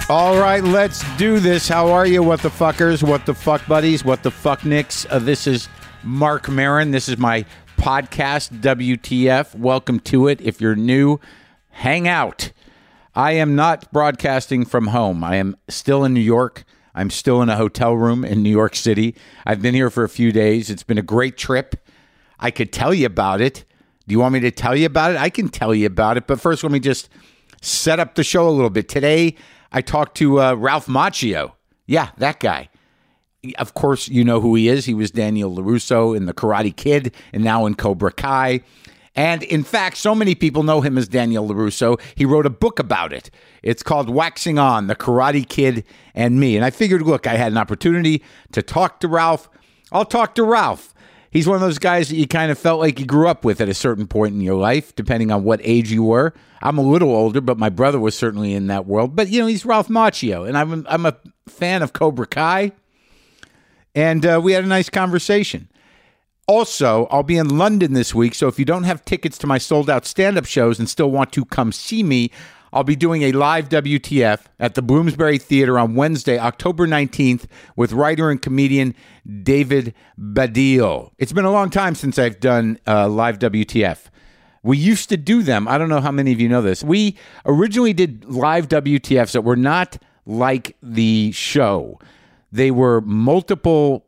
All right, let's do this. How are you, what the fuckers, what the fuck buddies, what the fuck nicks? This is Mark Maron. This is my podcast, WTF. Welcome to it. If you're new, hang out. I am not broadcasting from home. I am still in New York. I'm still in a hotel room in New York City. I've been here for a few days. It's been a great trip. I could tell you about it. Do you want me to tell you about it? I can tell you about it. But first, let me just set up the show a little bit. Today, I talked to Ralph Macchio. Yeah, that guy. Of course, you know who he is. He was Daniel LaRusso in The Karate Kid and now in Cobra Kai. And in fact, so many people know him as Daniel LaRusso, he wrote a book about it. It's called Waxing On, The Karate Kid and Me. And I figured, look, I had an opportunity to talk to Ralph. I'll talk to Ralph. He's one of those guys that you kind of felt like you grew up with at a certain point in your life, depending on what age you were. I'm a little older, but my brother was certainly in that world. But, you know, he's Ralph Macchio, and I'm a fan of Cobra Kai. And we had a nice conversation. Also, I'll be in London this week, so if you don't have tickets to my sold-out stand-up shows and still want to come see me, I'll be doing a live WTF at the Bloomsbury Theatre on Wednesday, October 19th, with writer and comedian David Baddiel. It's been a long time since I've done live WTF. We used to do them. I don't know how many of you know this. We originally did live WTFs that were not like the show. They were multiple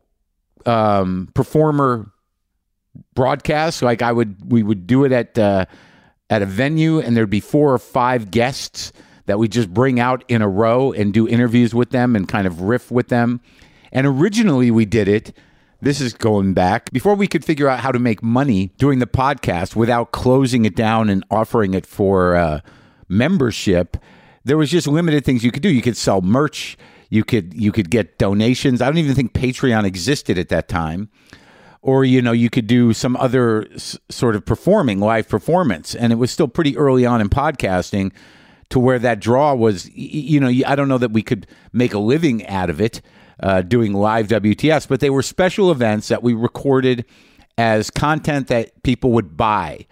performer broadcasts. Like we would do it at a venue, and there'd be 4 or 5 guests that we just bring out in a row and do interviews with them and kind of riff with them. And originally we did it, this is going back, before we could figure out how to make money doing the podcast without closing it down and offering it for membership. There was just limited things you could do. You could sell merch. You could get donations. I don't even think Patreon existed at that time. Or, you know, you could do some other sort of live performance. And it was still pretty early on in podcasting to where that draw was, you know, I don't know that we could make a living out of it doing live WTS, but they were special events that we recorded as content that people would buy.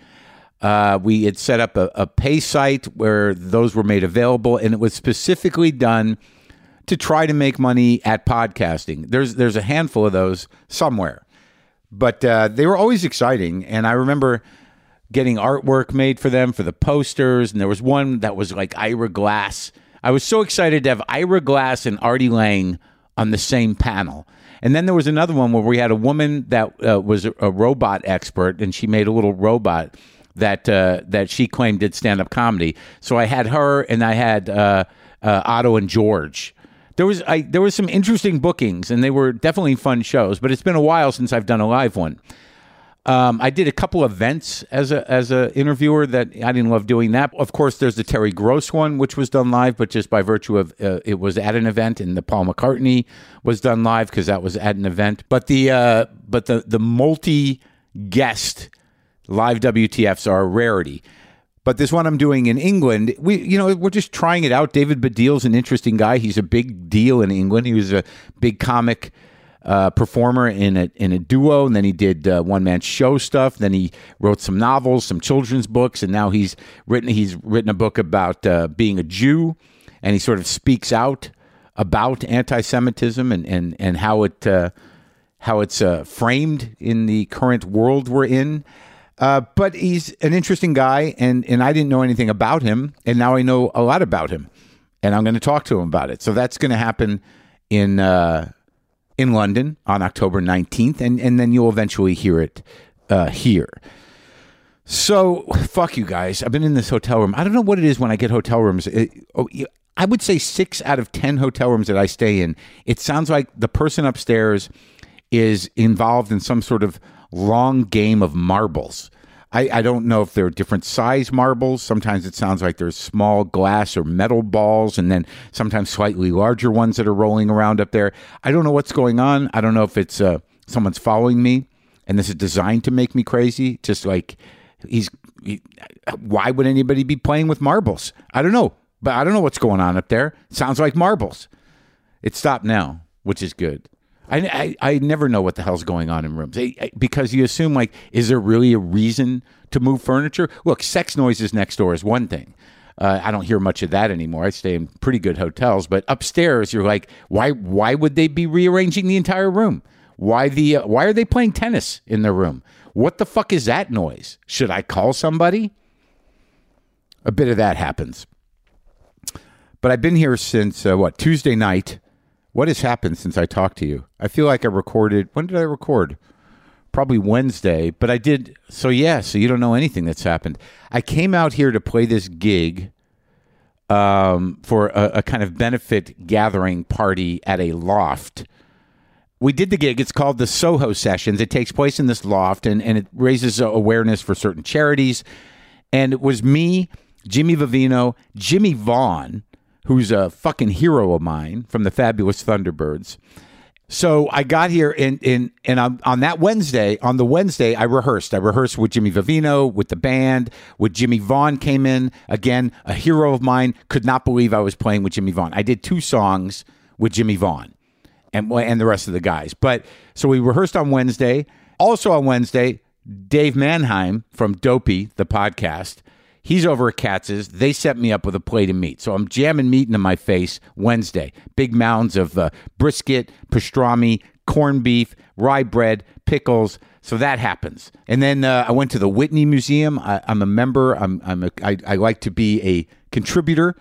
We had set up a pay site where those were made available, and it was specifically done to try to make money at podcasting. There's a handful of those somewhere. But they were always exciting, and I remember getting artwork made for them for the posters, and there was one that was like Ira Glass. I was so excited to have Ira Glass and Artie Lang on the same panel. And then there was another one where we had a woman that was a robot expert, and she made a little robot that she claimed did stand-up comedy. So I had her, and I had Otto and George. There was some interesting bookings, and they were definitely fun shows, but it's been a while since I've done a live one. I did a couple events as a interviewer that I didn't love doing that. Of course, there's the Terry Gross one, which was done live, but just by virtue of it was at an event, and the Paul McCartney was done live because that was at an event. But the multi-guest live WTFs are a rarity. But this one I'm doing in England, we're just trying it out. David Baddiel's an interesting guy. He's a big deal in England. He was a big comic performer in a duo, and then he did one-man show stuff. Then he wrote some novels, some children's books, and now he's written a book about being a Jew, and he sort of speaks out about anti-Semitism and how it's framed in the current world we're in. But he's an interesting guy, and I didn't know anything about him, and now I know a lot about him, and I'm going to talk to him about it. So that's going to happen in London on October 19th, and then you'll eventually hear it here. So, fuck you guys. I've been in this hotel room. I don't know what it is when I get hotel rooms. I would say 6 out of 10 hotel rooms that I stay in, it sounds like the person upstairs is involved in some sort of long game of marbles. I don't know if they're different size marbles. Sometimes it sounds like there's small glass or metal balls, and then sometimes slightly larger ones that are rolling around up there. I don't know what's going on. I don't know if it's someone's following me, and this is designed to make me crazy. Just like why would anybody be playing with marbles? I don't know, but I don't know what's going on up there. Sounds like marbles. It stopped now, which is good. I never know what the hell's going on in rooms because you assume, like, is there really a reason to move furniture? Look, sex noises next door is one thing. I don't hear much of that anymore. I stay in pretty good hotels, but upstairs, you're like, why would they be rearranging the entire room? Why are they playing tennis in their room? What the fuck is that noise? Should I call somebody? A bit of that happens. But I've been here since, Tuesday night. What has happened since I talked to you? I feel like I recorded, when did I record? Probably Wednesday, but I did, so you don't know anything that's happened. I came out here to play this gig for a kind of benefit gathering party at a loft. We did the gig. It's called the Soho Sessions. It takes place in this loft, and it raises awareness for certain charities. And it was me, Jimmy Vivino, Jimmy Vaughn, who's a fucking hero of mine from the Fabulous Thunderbirds. So I got here, and on that Wednesday, I rehearsed. I rehearsed with Jimmy Vivino, with the band, with Jimmy Vaughn came in. Again, a hero of mine. Could not believe I was playing with Jimmy Vaughn. I did 2 songs with Jimmy Vaughn and the rest of the guys. But so we rehearsed on Wednesday. Also on Wednesday, Dave Mannheim from Dopey, the podcast, he's over at Katz's. They set me up with a plate of meat. So I'm jamming meat into my face Wednesday. Big mounds of brisket, pastrami, corned beef, rye bread, pickles. So that happens. And then I went to the Whitney Museum. I'm a member. I like to be a contributor,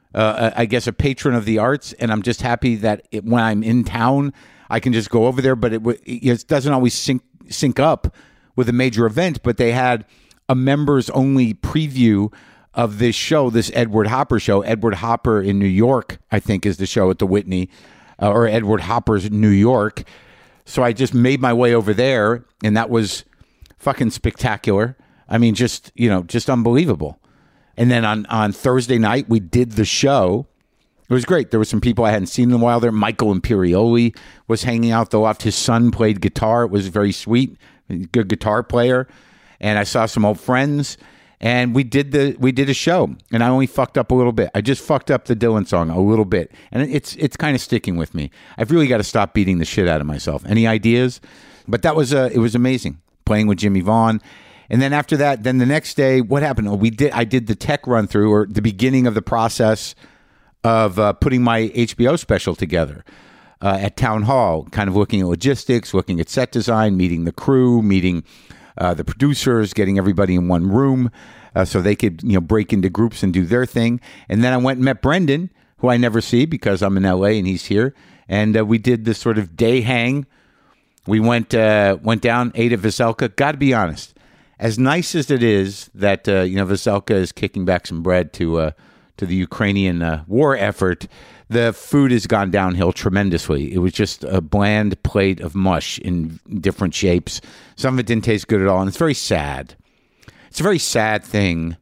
I guess a patron of the arts. And I'm just happy that when I'm in town, I can just go over there. But it doesn't always sync up with a major event. But they had a members only preview of this show, this Edward Hopper show. Edward Hopper in New York, I think, is the show at the Whitney, or Edward Hopper's New York. So I just made my way over there, and that was fucking spectacular. I mean, just unbelievable. And then on Thursday night, we did the show. It was great. There were some people I hadn't seen in a while there. Michael Imperioli was hanging out the loft. His son played guitar. It was very sweet. Good guitar player. And I saw some old friends, and we did a show, and I only fucked up a little bit. I just fucked up the Dylan song a little bit, and it's kind of sticking with me. I've really got to stop beating the shit out of myself. Any ideas? But that was it was amazing playing with Jimmy Vaughn. And then after that, then the next day, what happened? I did the tech run through, or the beginning of the process of putting my HBO special together at Town Hall, kind of looking at logistics, looking at set design, meeting the crew, meeting the producers, getting everybody in one room so they could break into groups and do their thing. And then I went and met Brendan, who I never see because I'm in LA and he's here. And we did this sort of day hang. We went down, ate at Veselka. Got to be honest, as nice as it is that Veselka is kicking back some bread to the Ukrainian war effort, the food has gone downhill tremendously. It was just a bland plate of mush in different shapes. Some of it didn't taste good at all, and it's very sad. It's a very sad thing,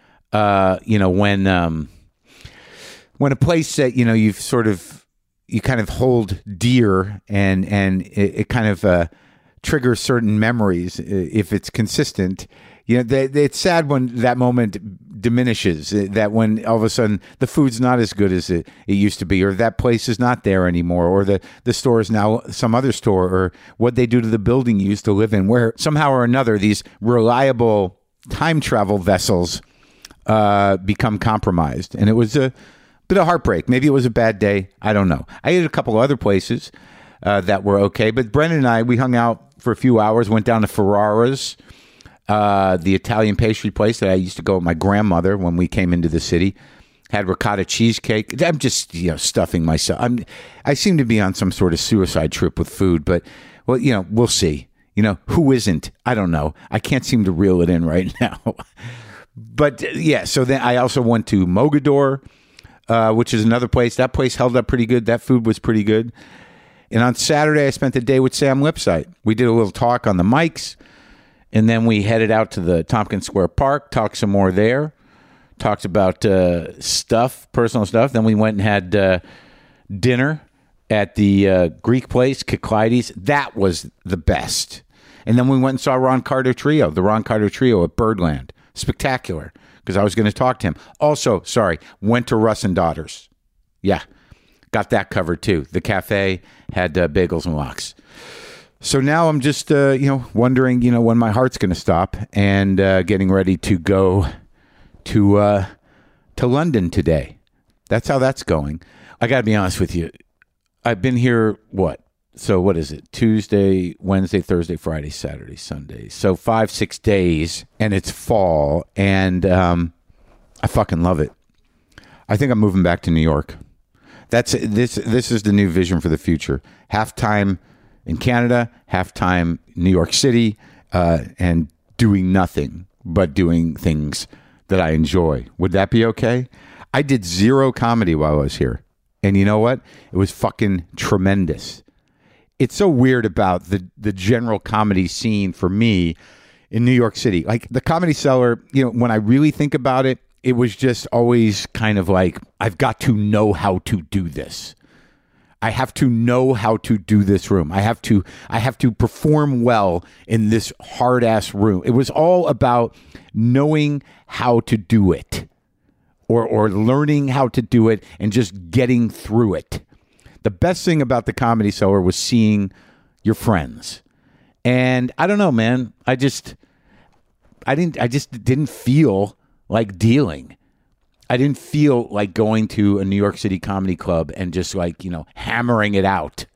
when a place that you kind of hold dear, and it kind of triggers certain memories if it's consistent. It's sad when that moment diminishes, that when all of a sudden the food's not as good as it used to be, or that place is not there anymore, or the store is now some other store, or what they do to the building you used to live in, where somehow or another these reliable time travel vessels become compromised. And it was a bit of heartbreak. Maybe it was a bad day. I don't know. I ate at a couple other places that were okay, but Brendan and I, we hung out for a few hours, went down to Ferrara's, the Italian pastry place that I used to go with my grandmother when we came into the city. Had ricotta cheesecake. I'm just stuffing myself. I seem to be on some sort of suicide trip with food, but we'll see. Who isn't? I don't know. I can't seem to reel it in right now. But so then I also went to Mogador, which is another place. That place held up pretty good. That food was pretty good. And on Saturday, I spent the day with Sam Lipsyte. We did a little talk on the mics. And then we headed out to the Tompkins Square Park, talked some more there, talked about personal stuff. Then we went and had dinner at the Greek place, Kyklaides. That was the best. And then we went and saw the Ron Carter Trio at Birdland. Spectacular, because I was going to talk to him. Also, went to Russ and Daughters. Yeah, got that covered too. The cafe had bagels and lox. So now I'm just, wondering, when my heart's going to stop, and getting ready to go to to London today. That's how that's going. I got to be honest with you. I've been here, what? So what is it? Tuesday, Wednesday, Thursday, Friday, Saturday, Sunday. So 5-6 days, and it's fall, and I fucking love it. I think I'm moving back to New York. This is the new vision for the future. Halftime in Canada, halftime New York City, and doing nothing but doing things that I enjoy. Would that be okay? I did 0 comedy while I was here. And you know what? It was fucking tremendous. It's so weird about the general comedy scene for me in New York City. Like the Comedy Cellar, when I really think about it, it was just always kind of like, I've got to know how to do this. I have to know how to do this room. I have to perform well in this hard ass room. It was all about knowing how to do it. Or learning how to do it and just getting through it. The best thing about the Comedy Cellar was seeing your friends. And I don't know, man. I just didn't feel like dealing. I didn't feel like going to a New York City comedy club and just like, hammering it out.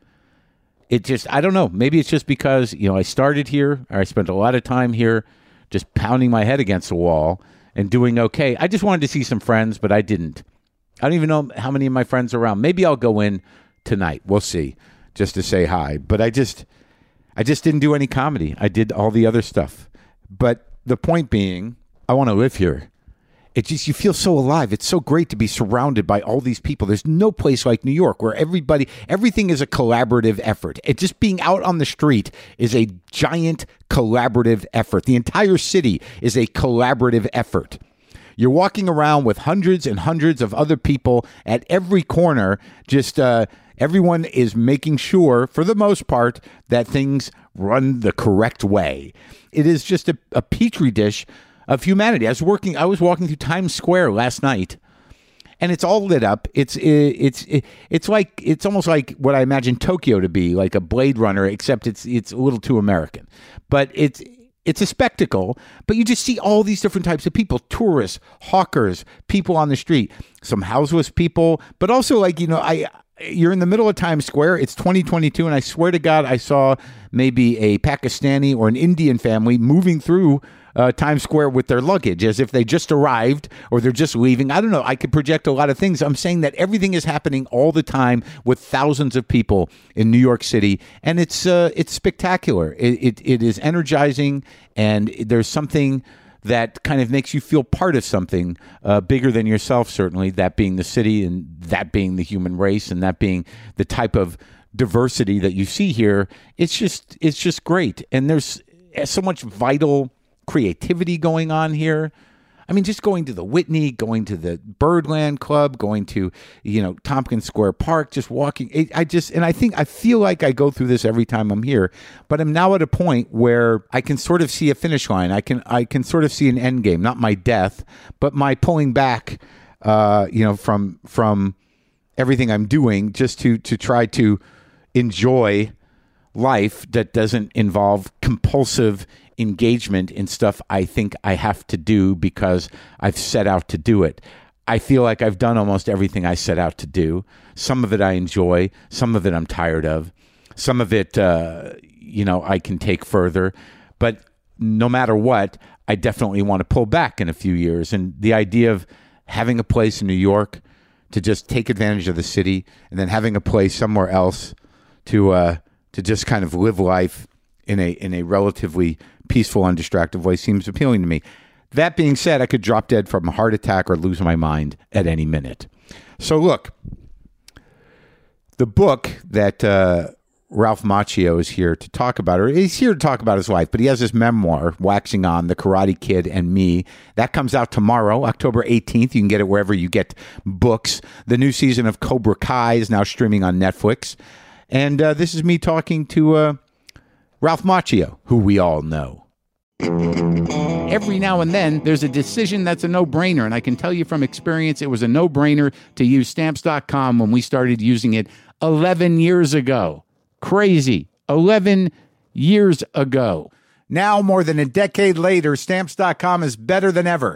I don't know. Maybe it's just because, I started here, or I spent a lot of time here just pounding my head against the wall and doing okay. I just wanted to see some friends, but I didn't. I don't even know how many of my friends are around. Maybe I'll go in tonight. We'll see, just to say hi. But I just didn't do any comedy. I did all the other stuff. But the point being, I want to live here. You feel so alive. It's so great to be surrounded by all these people. There's no place like New York where everything is a collaborative effort. Just being out on the street is a giant collaborative effort. The entire city is a collaborative effort. You're walking around with hundreds and hundreds of other people at every corner. Everyone is making sure, for the most part, that things run the correct way. It is just a petri dish of humanity. I was walking through Times Square last night, and it's all lit up. It's almost like what I imagine Tokyo to be, like a Blade Runner, except it's a little too American. But it's a spectacle. But you just see all these different types of people: tourists, hawkers, people on the street, some houseless people, but also you're in the middle of Times Square. It's 2022, and I swear to God, I saw maybe a Pakistani or an Indian family moving through Times Square with their luggage as if they just arrived or they're just leaving. I don't know. I could project a lot of things. I'm saying that everything is happening all the time with thousands of people in New York City, and it's spectacular. It is energizing, and there's something that kind of makes you feel part of something bigger than yourself, certainly, that being the city and that being the human race and that being the type of diversity that you see here. It's just great. And there's so much vital creativity going on here. I mean, just going to the Whitney, going to the Birdland Club, going to, Tompkins Square Park, just walking. I feel like I go through this every time I'm here, but I'm now at a point where I can sort of see a finish line. I can sort of see an end game, not my death, but my pulling back, from everything I'm doing, just to try to enjoy life that doesn't involve compulsive engagement in stuff I think I have to do because I've set out to do it. I feel like I've done almost everything I set out to do. Some of it I enjoy. Some of it I'm tired of. Some of it, I can take further. But no matter what, I definitely want to pull back in a few years. And the idea of having a place in New York to just take advantage of the city and then having a place somewhere else to just kind of live life in a relatively peaceful, undistracted way seems appealing to me. That being said, I could drop dead from a heart attack or lose my mind at any minute. So look, the book that Ralph Macchio is here to talk about, or he's here to talk about his life, but he has his memoir, Waxing On, The Karate Kid and Me. That comes out tomorrow, October 18th. You can get it wherever you get books. The new season of Cobra Kai is now streaming on Netflix. And this is me talking to Ralph Macchio, who we all know. Every now and then, there's a decision that's a no-brainer, and I can tell you from experience, it was a no-brainer to use Stamps.com when we started using it 11 years ago. Crazy. 11 years ago. Now, more than a decade later, Stamps.com is better than ever.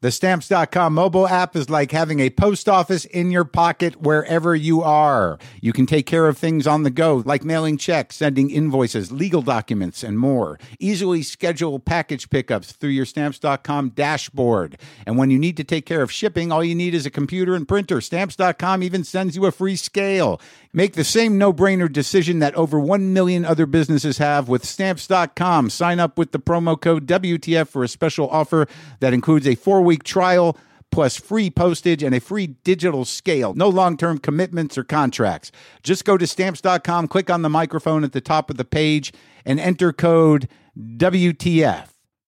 The Stamps.com mobile app is like having a post office in your pocket wherever you are. You can take care of things on the go, like mailing checks, sending invoices, legal documents, and more. Easily schedule package pickups through your Stamps.com dashboard. And when you need to take care of shipping, all you need is a computer and printer. Stamps.com even sends you a free scale. Make the same no-brainer decision that over 1 million other businesses have with Stamps.com. Sign up with the promo code WTF for a special offer that includes a 4-week trial plus free postage and a free digital scale. No long-term commitments or contracts. Just go to Stamps.com, click on the microphone at the top of the page, and enter code WTF.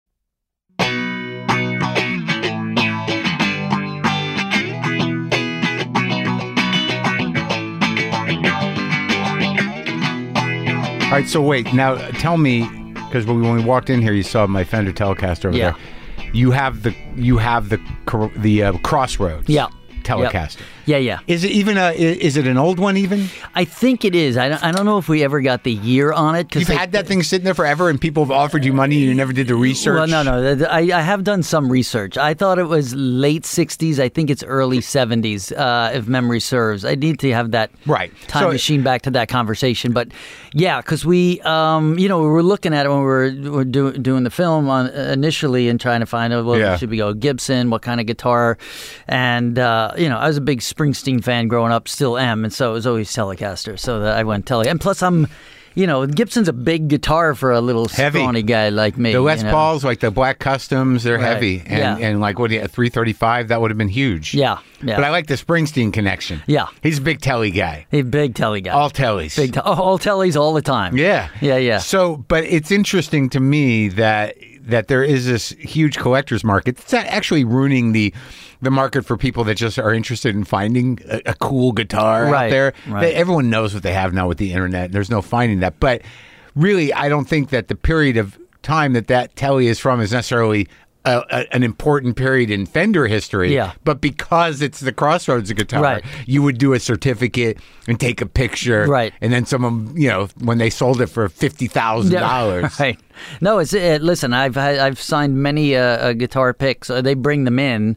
All right, so wait, now tell me, because when we walked in here, you saw my Fender Telecaster over there. You have the Crossroads. Yeah. Telecaster. Yeah. Is it even is it an old one even? I think it is. I don't know if we ever got the year on it. You've had that thing sitting there forever and people have offered you money and you never did the research? Well, no. I have done some research. I thought it was late 60s. I think it's early 70s, if memory serves. I need to have that time machine back to that conversation. But yeah, because we were looking at it when we were doing the film initially and trying to find out, should we go Gibson, what kind of guitar? And, I was a big Springsteen fan growing up, still am, and so it was always Telecaster. So I went Tele. And plus, Gibson's a big guitar for a little scrawny guy like me. The Les Pauls, like the Black Customs, they're heavy. And like, a 335, that would have been huge. Yeah. But I like the Springsteen connection. Yeah. He's a big Telly guy. He's a big Telly guy. All Tellys. All Tellys all the time. Yeah. So, but it's interesting to me that there is this huge collector's market. It's actually ruining the market for people that just are interested in finding a cool guitar out there. Everyone knows what they have now with the internet. There's no finding that. But really, I don't think that the period of time that Telly is from is necessarily an important period in Fender history. But because it's the Crossroads guitar, you would do a certificate and take a picture. And then someone, when they sold it for $50,000. Right. No, listen, I've signed many guitar picks. They bring them in,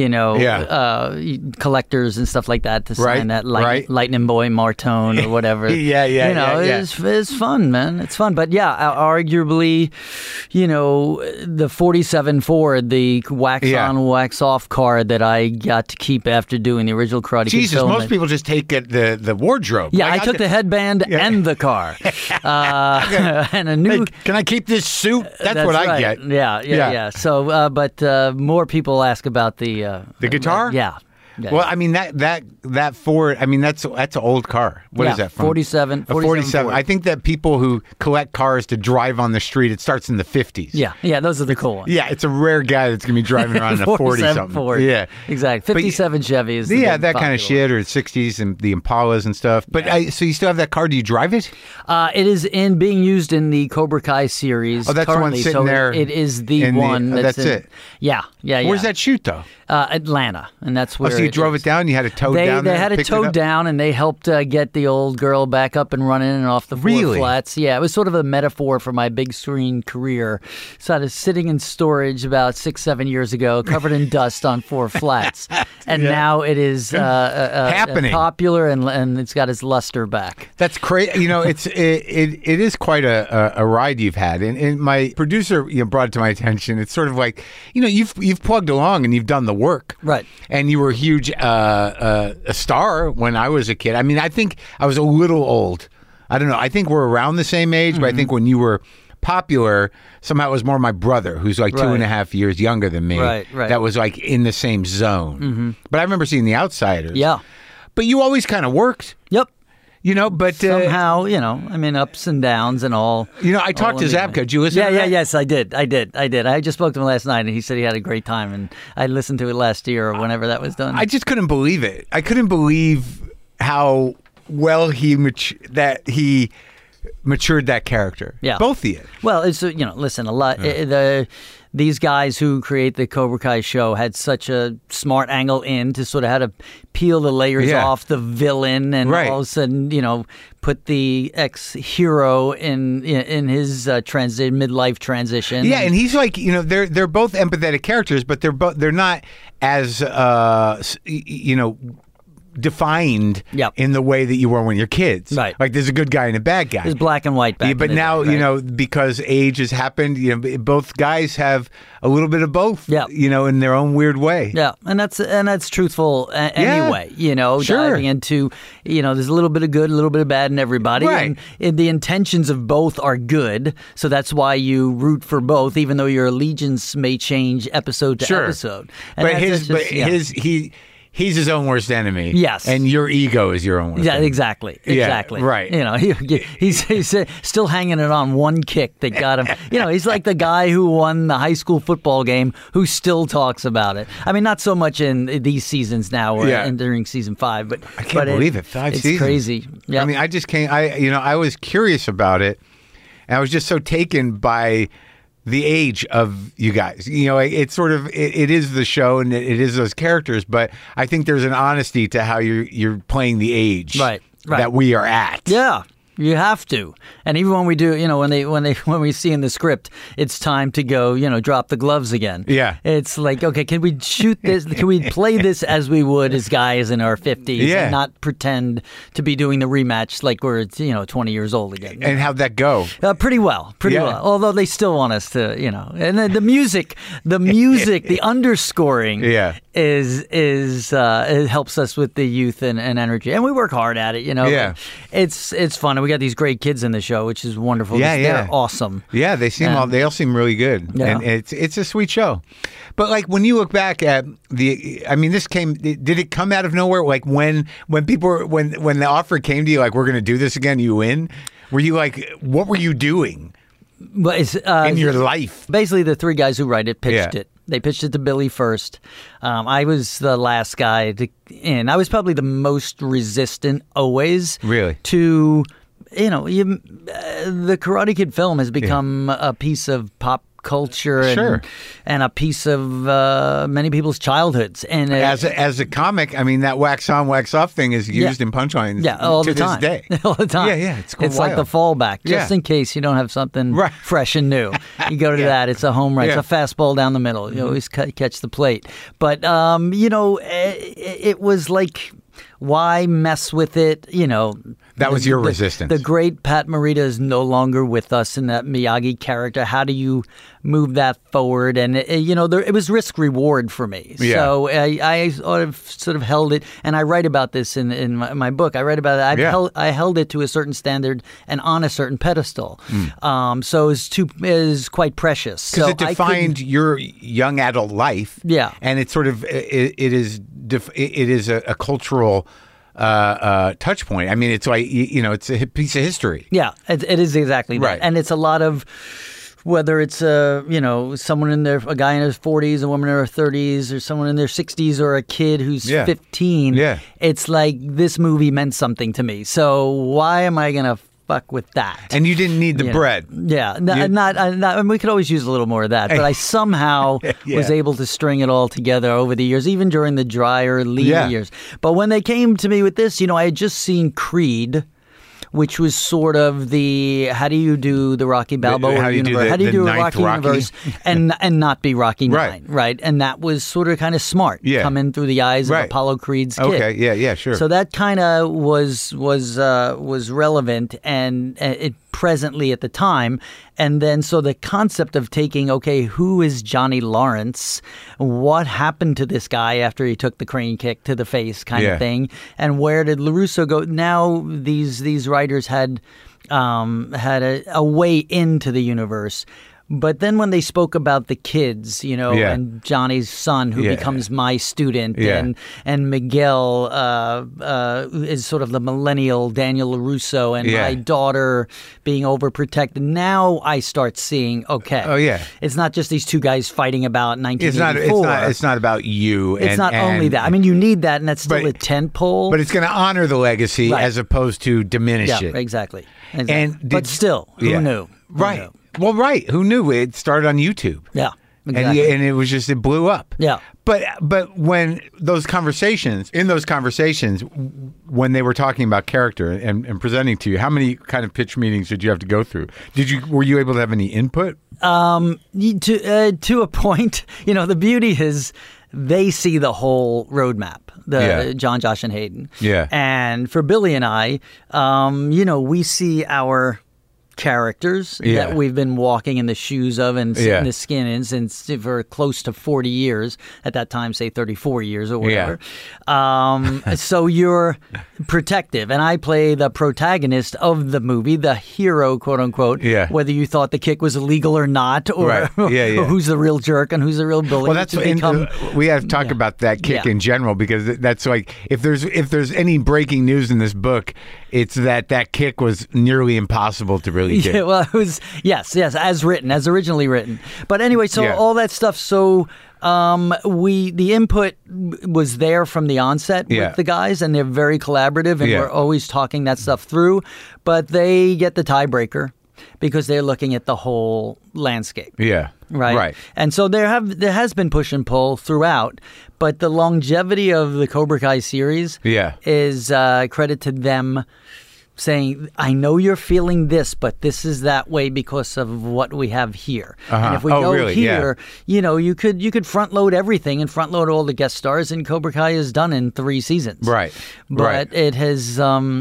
collectors and stuff like that to sign that Lightning Boy Martone or whatever. It's fun, man. It's fun. But arguably, the 47 Ford, the wax on, wax off car that I got to keep after doing the original Karate Kid film. Most people just take the wardrobe. Yeah, I took the headband and the car. And a new... Hey, can I keep this suit? That's what I get. Yeah. So, but more people ask about the guitar. Yeah. Well, I mean that Ford. I mean that's an old car. What is that from? 47. 47. I think that people who collect cars to drive on the street, it starts in the 50s. Yeah. Those are the cool ones. Yeah, it's a rare guy that's gonna be driving around in a 40 something. Ford. Yeah, exactly. 57 Chevy is that kind of shit, or 60s and the Impalas and stuff. But so you still have that car? Do you drive it? It is being used in the Cobra Kai series. Oh, that's the one sitting there. It is the one. That's it. Yeah. Where's that shoot though? Atlanta, and that's where. So you drove it down. You had it towed down. They had it towed down, and they helped get the old girl back up and running and off the floor flats. Yeah, it was sort of a metaphor for my big screen career. So I was sitting in storage about 6-7 years ago, covered in dust on 4 flats, and now it is happening, popular, and it's got its luster back. That's crazy. It is quite a ride you've had, and my producer brought it to my attention. It's sort of like you've plugged along and you've done the work, right? And you were a huge a star when I was a kid. I mean, I think I was a little old. I don't know. I think we're around the same age, but I think when you were popular, somehow it was more my brother, who's like 2.5 years younger than me. Right. That was like in the same zone. But I remember seeing The Outsiders. Yeah. But you always kind of worked. Yep. But somehow, ups and downs and all. I talked to Zabka. Did you listen to that? Yes, I did. I just spoke to him last night, and he said he had a great time, and I listened to it last year or whenever that was done. I just couldn't believe it. I couldn't believe how well he matured that character. Yeah, both of you. Well, it's listen, a lot. These guys who create the Cobra Kai show had such a smart angle in to sort of how to peel the layers off the villain, and all of a sudden, put the ex-hero in his midlife transition. Yeah, and he's like, they're both empathetic characters, but they're not as defined in the way that you were when you're kids. Right. Like there's a good guy and a bad guy. There's black and white back but now, because age has happened, both guys have a little bit of both, in their own weird way. Yeah, and that's truthful anyway, Sure. Diving into, there's a little bit of good, a little bit of bad in everybody. Right. And the intentions of both are good, so that's why you root for both, even though your allegiance may change episode to episode. And he's his own worst enemy. Yes. And your ego is your own worst enemy. Exactly. Yeah, right. He's still hanging it on one kick that got him. He's like the guy who won the high school football game who still talks about it. I mean, not so much in these seasons now or during season 5, but I can't believe it. 5 seasons. It's crazy. Yep. I mean, I just can't. I was curious about it, and I was just so taken by the age of you guys. It's sort of it is the show and it is those characters, but I think there's an honesty to how you're playing the age that we are at. Yeah. You have to, and even when we do, when we see in the script, it's time to go, drop the gloves again. Yeah, it's like, okay, can we shoot this? Can we play this as we would as guys in our 50s, and not pretend to be doing the rematch like we're 20 years old again? And how'd that go? Pretty well. Although they still want us to, and then the music, the underscoring, is it helps us with the youth and energy, and we work hard at it. Yeah, it's fun. We got these great kids in the show, which is wonderful. They're awesome. Yeah, they all seem really good. Yeah. And it's a sweet show. But like when you look back at did it come out of nowhere? Like when the offer came to you, like, we're going to do this again, you in? Were you like, what were you doing in your life? Basically, the 3 guys who write it pitched it. They pitched it to Billy first. I was the last guy in. I was probably the most resistant always. Really? To, the Karate Kid film has become a piece of pop culture and a piece of many people's childhoods. And as a comic, I mean, that wax on, wax off thing is used in punchlines all to the time. this day. All the time. Yeah, it's wild. Like the fallback, just in case you don't have something fresh and new. You go to that. It's a home run. It's a fastball down the middle. You always catch the plate. But, it was like, why mess with it? That was your resistance. The great Pat Morita is no longer with us in that Miyagi character. How do you move that forward? And it was risk reward for me. Yeah. So I sort of held it, and I write about this in my book. I write about it. I held it to a certain standard and on a certain pedestal. So it's quite precious. Because it defined your young adult life. Yeah, and it's sort of it is a cultural touch point. I mean, it's like, it's a piece of history. Yeah, it is exactly that. Right. And it's a lot of, whether it's a guy in his 40s, a woman in her 30s, or someone in their 60s, or a kid who's 15. Yeah. It's like, this movie meant something to me. So why am I going to fuck with that? And you didn't need the bread. Yeah, and we could always use a little more of that, but I somehow was able to string it all together over the years, even during the drier, lean years. But when they came to me with this, I had just seen Creed, which was sort of the, how do you do the Rocky Balboa universe? How do you do a Rocky universe and not be Rocky 9, right? And that was sort of kind of smart, coming through the eyes of Apollo Creed's kid. Okay, yeah, sure. So that kind of was relevant and it presently at the time. And then so the concept of taking, okay, who is Johnny Lawrence? What happened to this guy after he took the crane kick to the face kind of thing? And where did LaRusso go? Now these writers had a way into the universe. But then when they spoke about the kids, and Johnny's son who becomes my student, and Miguel is sort of the millennial Daniel LaRusso, and my daughter being overprotected. Now I start seeing, it's not just these two guys fighting about 1984. It's not about you. It's not only that. I mean, you need that, and that's still a tent pole. But it's going to honor the legacy as opposed to diminish it. Yeah, exactly. But still, who knew? Right. Who knew? Well, right. Who knew? It started on YouTube. Yeah. Exactly. And it blew up. Yeah. But when in those conversations, when they were talking about character and presenting to you, how many kind of pitch meetings did you have to go through? Were you able to have any input? To a point. The beauty is they see the whole roadmap. John, Josh, and Hayden. Yeah. And for Billy and I, we see our characters that we've been walking in the shoes of and in the skin in since for close to 40 years. At that time, say 34 years or whatever. So you're protective. And I play the protagonist of the movie, the hero, quote unquote, whether you thought the kick was illegal or not, or, or who's the real jerk and who's the real bully. Well, we have to talk about that kick in general, because that's like, if there's any breaking news in this book, it's that kick was nearly impossible to really do. Yeah, well, it was, yes, as originally written. But anyway, so all that stuff, so the input was there from the onset with the guys, and they're very collaborative, and we're always talking that stuff through, but they get the tiebreaker because they're looking at the whole landscape. Yeah. Right. And so there has been push and pull throughout, but the longevity of the Cobra Kai series is credit to them saying, I know you're feeling this, but this is that way because of what we have here. And if we go here, you could front load everything and front load all the guest stars, and Cobra Kai is done in 3 seasons. Right. But it has,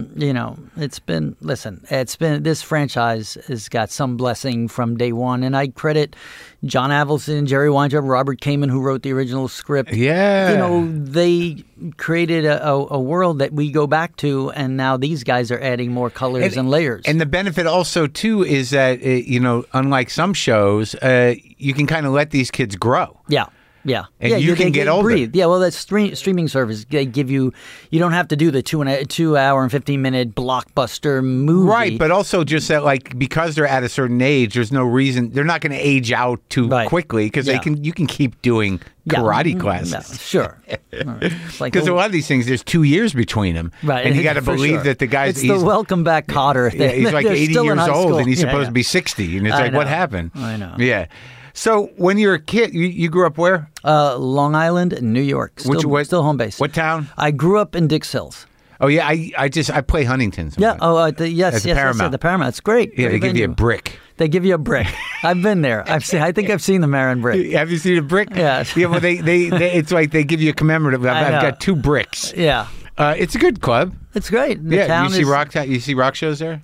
it's been this franchise has got some blessing from day one, and I credit John Avildsen, Jerry Weintraub, Robert Kamen, who wrote the original script. Yeah. They created a world that we go back to, and now these guys are adding more colors and layers. And the benefit also, too, is that, unlike some shows, you can kind of let these kids grow. Yeah. Yeah, and you can get older. Breathe. Yeah, well, that's streaming service. They give you don't have to do the 2 hour and 15-minute blockbuster movie. Right, but also just that, because they're at a certain age, there's no reason they're not going to age out too quickly, because you can keep doing karate classes. Yeah, sure. Because a lot of these things, there's 2 years between them, right? And you got to believe that the guy's the welcome back Cotter thing. Yeah, he's like 80 years old, and he's supposed to be 60, and it's what happened? I know. Yeah. So when you were a kid, you grew up where? Long Island, New York. Still home base. What town? I grew up in Dix Hills. Oh yeah, I play Huntington sometimes. Yeah. Yes. The Paramount. It's great. Yeah, they give you a brick. They give you a brick. I've been there. I think I've seen the Marin brick. Have you seen a brick? Yeah. Yeah. Well, they it's like they give you a commemorative. I've got 2 bricks. Yeah. It's a good club. It's great. You see rock shows there?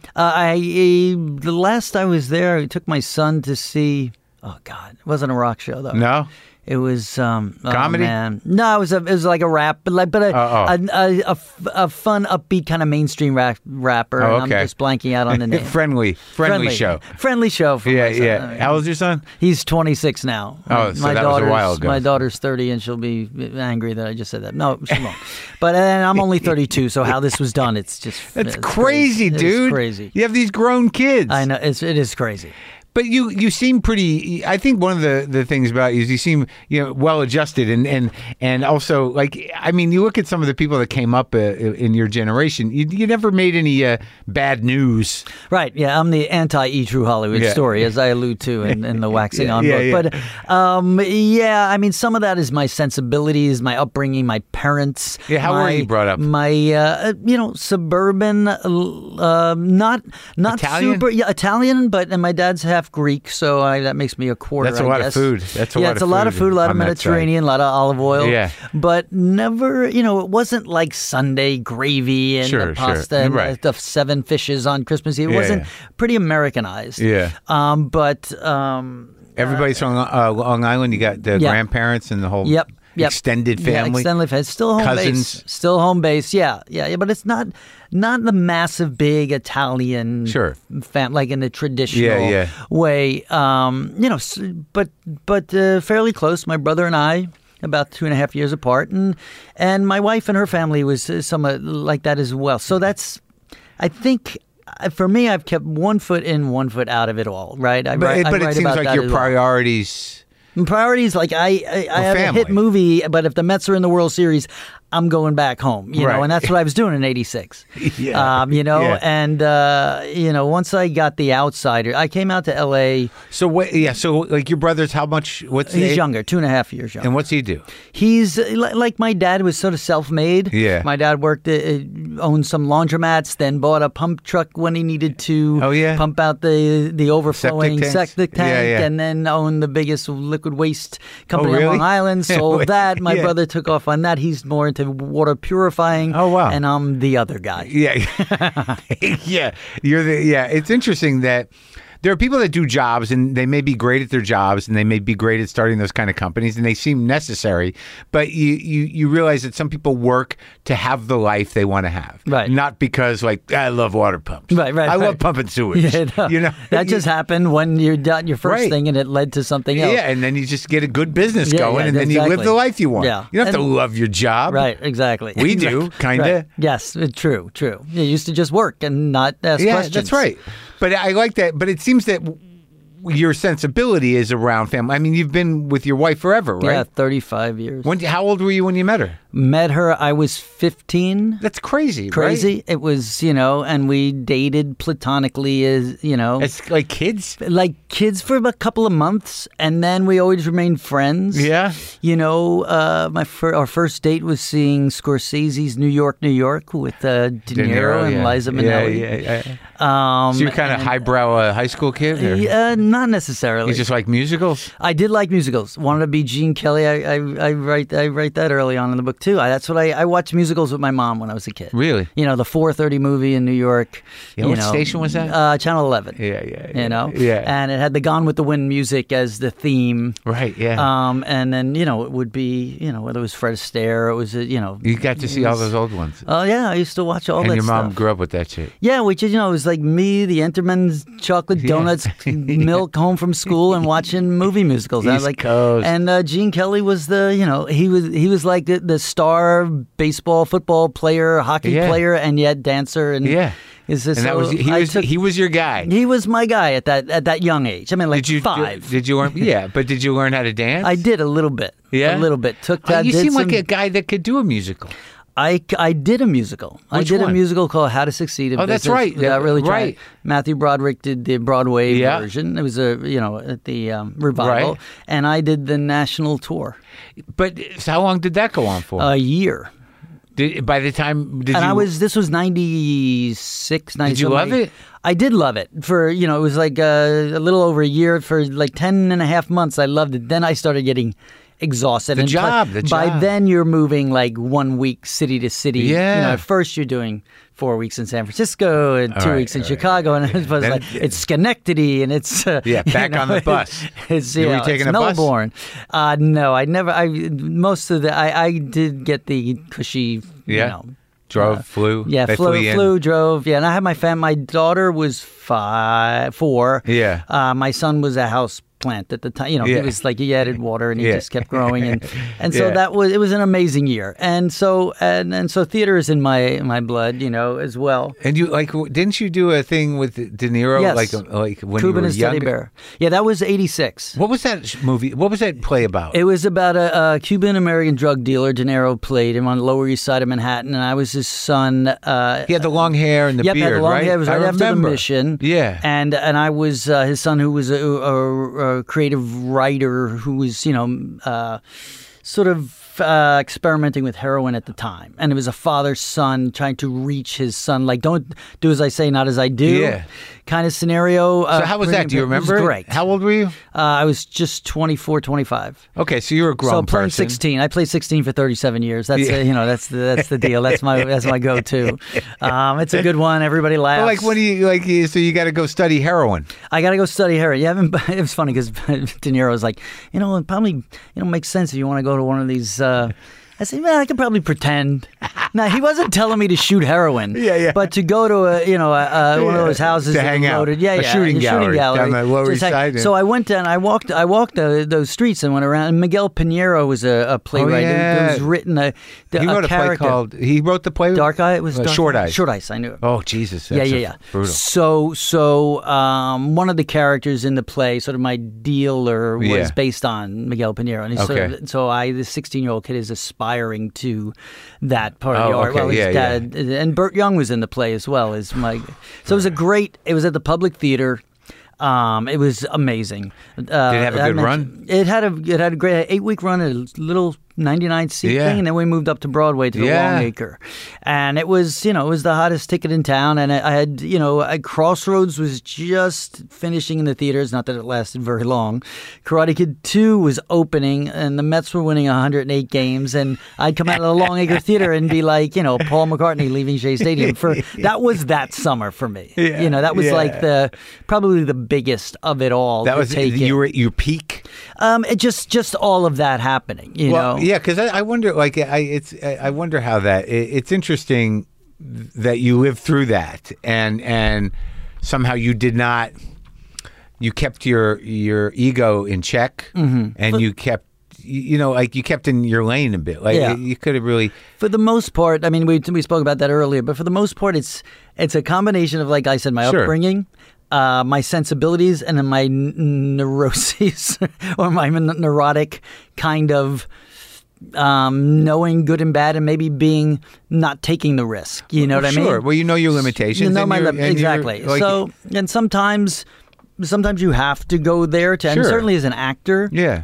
The last I was there, I took my son to see. Oh God, it wasn't a rock show though. No, it was comedy. Oh, man. No, it was like a rap, but a fun, upbeat kind of mainstream rapper. Oh, okay. And I'm just blanking out on the name. friendly show. Friendly show. For my son. Yeah. How old is your son? He's 26 now. Oh, so that was a while ago. My daughter's 30, and she'll be angry that I just said that. No, she won't. But I'm only 32, so how this was done, it's crazy, dude. It's crazy. You have these grown kids. I know it is crazy. But you seem pretty. I think one of the things about you is you seem well adjusted and also you look at some of the people that came up in your generation. You never made any bad news. Right. Yeah. I'm the anti True Hollywood story, as I allude to in the Waxing On book. Yeah. But I mean, some of that is my sensibilities, my upbringing, my parents. Yeah. How were you brought up? My suburban, not Italian? super Italian, but my dad's half Greek, so that makes me a quarter. That's a lot of food. It's a lot of food, a lot of Mediterranean, a lot of olive oil. Yeah. But never, it wasn't like Sunday gravy and the pasta and the 7 fishes on Christmas Eve. It wasn't pretty Americanized. Yeah. But everybody's from Long Island. You got the grandparents and the whole. Yep. extended family. Yeah, extended family. Still home Cousins. base. Still home base. Yeah. But it's not the massive, big Italian like in the traditional way. But fairly close. My brother and I, about 2.5 years apart, and my wife and her family was somewhat like that as well. So that's, I think, for me, I've kept one foot in, one foot out of it all. Right? But it seems like your priorities. Priorities, like I have a hit movie, but if the Mets are in the World Series, I'm going back home, you know, and that's what I was doing in '86. And once I got The Outsider, I came out to L.A. So like your brother's how much? What's he's younger, 2.5 years younger. And what's he do? He's like my dad was sort of self-made. Yeah, my dad owned some laundromats, then bought a pump truck when he needed to. Pump out the overflowing septic tank, and then owned the biggest liquid waste company on Long Island. Sold that. My brother took off on that. He's more into water purifying. Oh wow! And I'm the other guy. Yeah, You're the It's interesting that there are people that do jobs and they may be great at their jobs and they may be great at starting those kind of companies and they seem necessary, but you realize that some people work to have the life they want to have, right? Not because like I love water pumps, right? I love pumping sewage. That just happened when you done your first thing and it led to something else. Yeah, and then you just get a good business going and then you live the life you want. Yeah, you don't have to love your job, right? Exactly. We do, kind of. Right. Yes, true. You used to just work and not ask questions. That's right. But I like that. But it seems that your sensibility is around family. I mean, you've been with your wife forever, right? Yeah, 35 years. How old were you when you met her? Met her, I was 15. That's crazy, right? It was, and we dated platonically as, It's like kids? Like kids for a couple of months, and then we always remained friends. Yeah. Our first date was seeing Scorsese's New York with De Niro and Liza Minnelli. Yeah. So you're kind of highbrow high school kid? Or? Not necessarily. You just like musicals? I did like musicals. Wanted to be Gene Kelly. I write that early on in the book too. That's what I watched musicals with my mom when I was a kid. Really? The 4:30 movie in New York. What station was that? Channel 11. Yeah. Yeah. And it had the Gone with the Wind music as the theme. Right. Yeah. And then it would be whether it was Fred Astaire, it was You got to see all those old ones. Oh yeah, I used to watch all that. And your mom stuff. grew up with that shit. Yeah, which is it was like me, the Enterman's chocolate donuts, milk home from school, and watching movie musicals. East Coast. And Gene Kelly was he was like the star baseball, football player, hockey player, and yet dancer. And he was your guy. He was my guy at that young age. I mean, like 5. Did you learn? Yeah, but did you learn how to dance? I did a little bit. Yeah, a little bit. Took that. You seem like a guy that could do a musical. I did a musical. Which one? A musical called How to Succeed in Business. That's right. Without really trying. Right. Matthew Broderick did the Broadway version. It was at the revival, and I did the national tour. But how long did that go on for? A year. By the time this was 96, 97. Did you love it? I did love it for, it was like a little over a year. For like 10 and a half months, I loved it. Then I started getting exhausted. The job. By then, you're moving like 1 week city to city. Yeah. At first, you're doing 4 weeks in San Francisco and 2 weeks in Chicago, and it was like it's Schenectady, and it's back on the bus. It's were you taking a Melbourne. bus? No, I never. I did get the cushy. Drove, flew. Yeah, flew, drove. Yeah, and I had my family. My daughter was 4. Yeah. My son was a house plant at the time. He was like he added water and he just kept growing, and so it was an amazing year. And so theater is in my blood, as well. And you didn't you do a thing with De Niro? Yes. Like when Cuban you were and young? Teddy Bear. Yeah, that was 86. What was that movie? What was that play about? It was about a Cuban American drug dealer. De Niro played him on the Lower East Side of Manhattan, and I was his son. He had the long hair and the beard, he had the long right? hair. It was right after the mission. Yeah, and I was his son, who was a creative writer who was sort of experimenting with heroin at the time, and it was a father-son trying to reach his son, like, don't do as I say, not as I do, kind of scenario. So how was that? Do you remember? It was great. How old were you? I was just 24, 25. Okay, so you were a grown person. So playing 16. I played 16 for 37 years. That's that's the deal. That's my go-to. It's a good one. Everybody laughs. Well, like, when do you so you got to go study heroin? I got to go study heroin. Yeah, it was funny because De Niro was like, it probably makes sense if you want to go to one of these. I said, I could probably pretend. Now, he wasn't telling me to shoot heroin. But to go to one of those houses to hang out. Loaded. A shooting gallery down the Lower East Side. So I went down. I walked those streets and went around. And Miguel Pinheiro was a playwright who was written a wrote character. A play called. He wrote the play. Dark Eye. It was Short Ice. Short Ice. I knew it. Oh Jesus. That's brutal. So one of the characters in the play, sort of my dealer, was based on Miguel Pinheiro, and the 16-year-old kid is aspiring to that part of the art. Okay. Well, his dad and Burt Young was in the play as well. So it was it was at the Public Theater. It was amazing. Did it have a good run? It had a great 8-week run, a little 99-seat thing, and then we moved up to Broadway to the Longacre, and it was it was the hottest ticket in town, and I had Crossroads was just finishing in the theaters, not that it lasted very long. Karate Kid 2 was opening, and the Mets were winning 108 games, and I'd come out of the Longacre Theater and be like, Paul McCartney leaving Shea Stadium. That was that summer for me. That was like probably the biggest of it all. That was you were at your peak. It just all of that happening. Yeah, because I wonder, I wonder how that. It's interesting that you lived through that, and somehow you did not. You kept your ego in check, and you kept. You kept in your lane a bit. You could have really. For the most part, I mean, we spoke about that earlier, but for the most part, it's a combination of, like I said, my upbringing. My sensibilities and then my neuroses or my neurotic kind of knowing good and bad and maybe not taking the risk. You know what I mean? Sure. Well, you know your limitations. You know exactly. And sometimes you have to go there to, and certainly as an actor,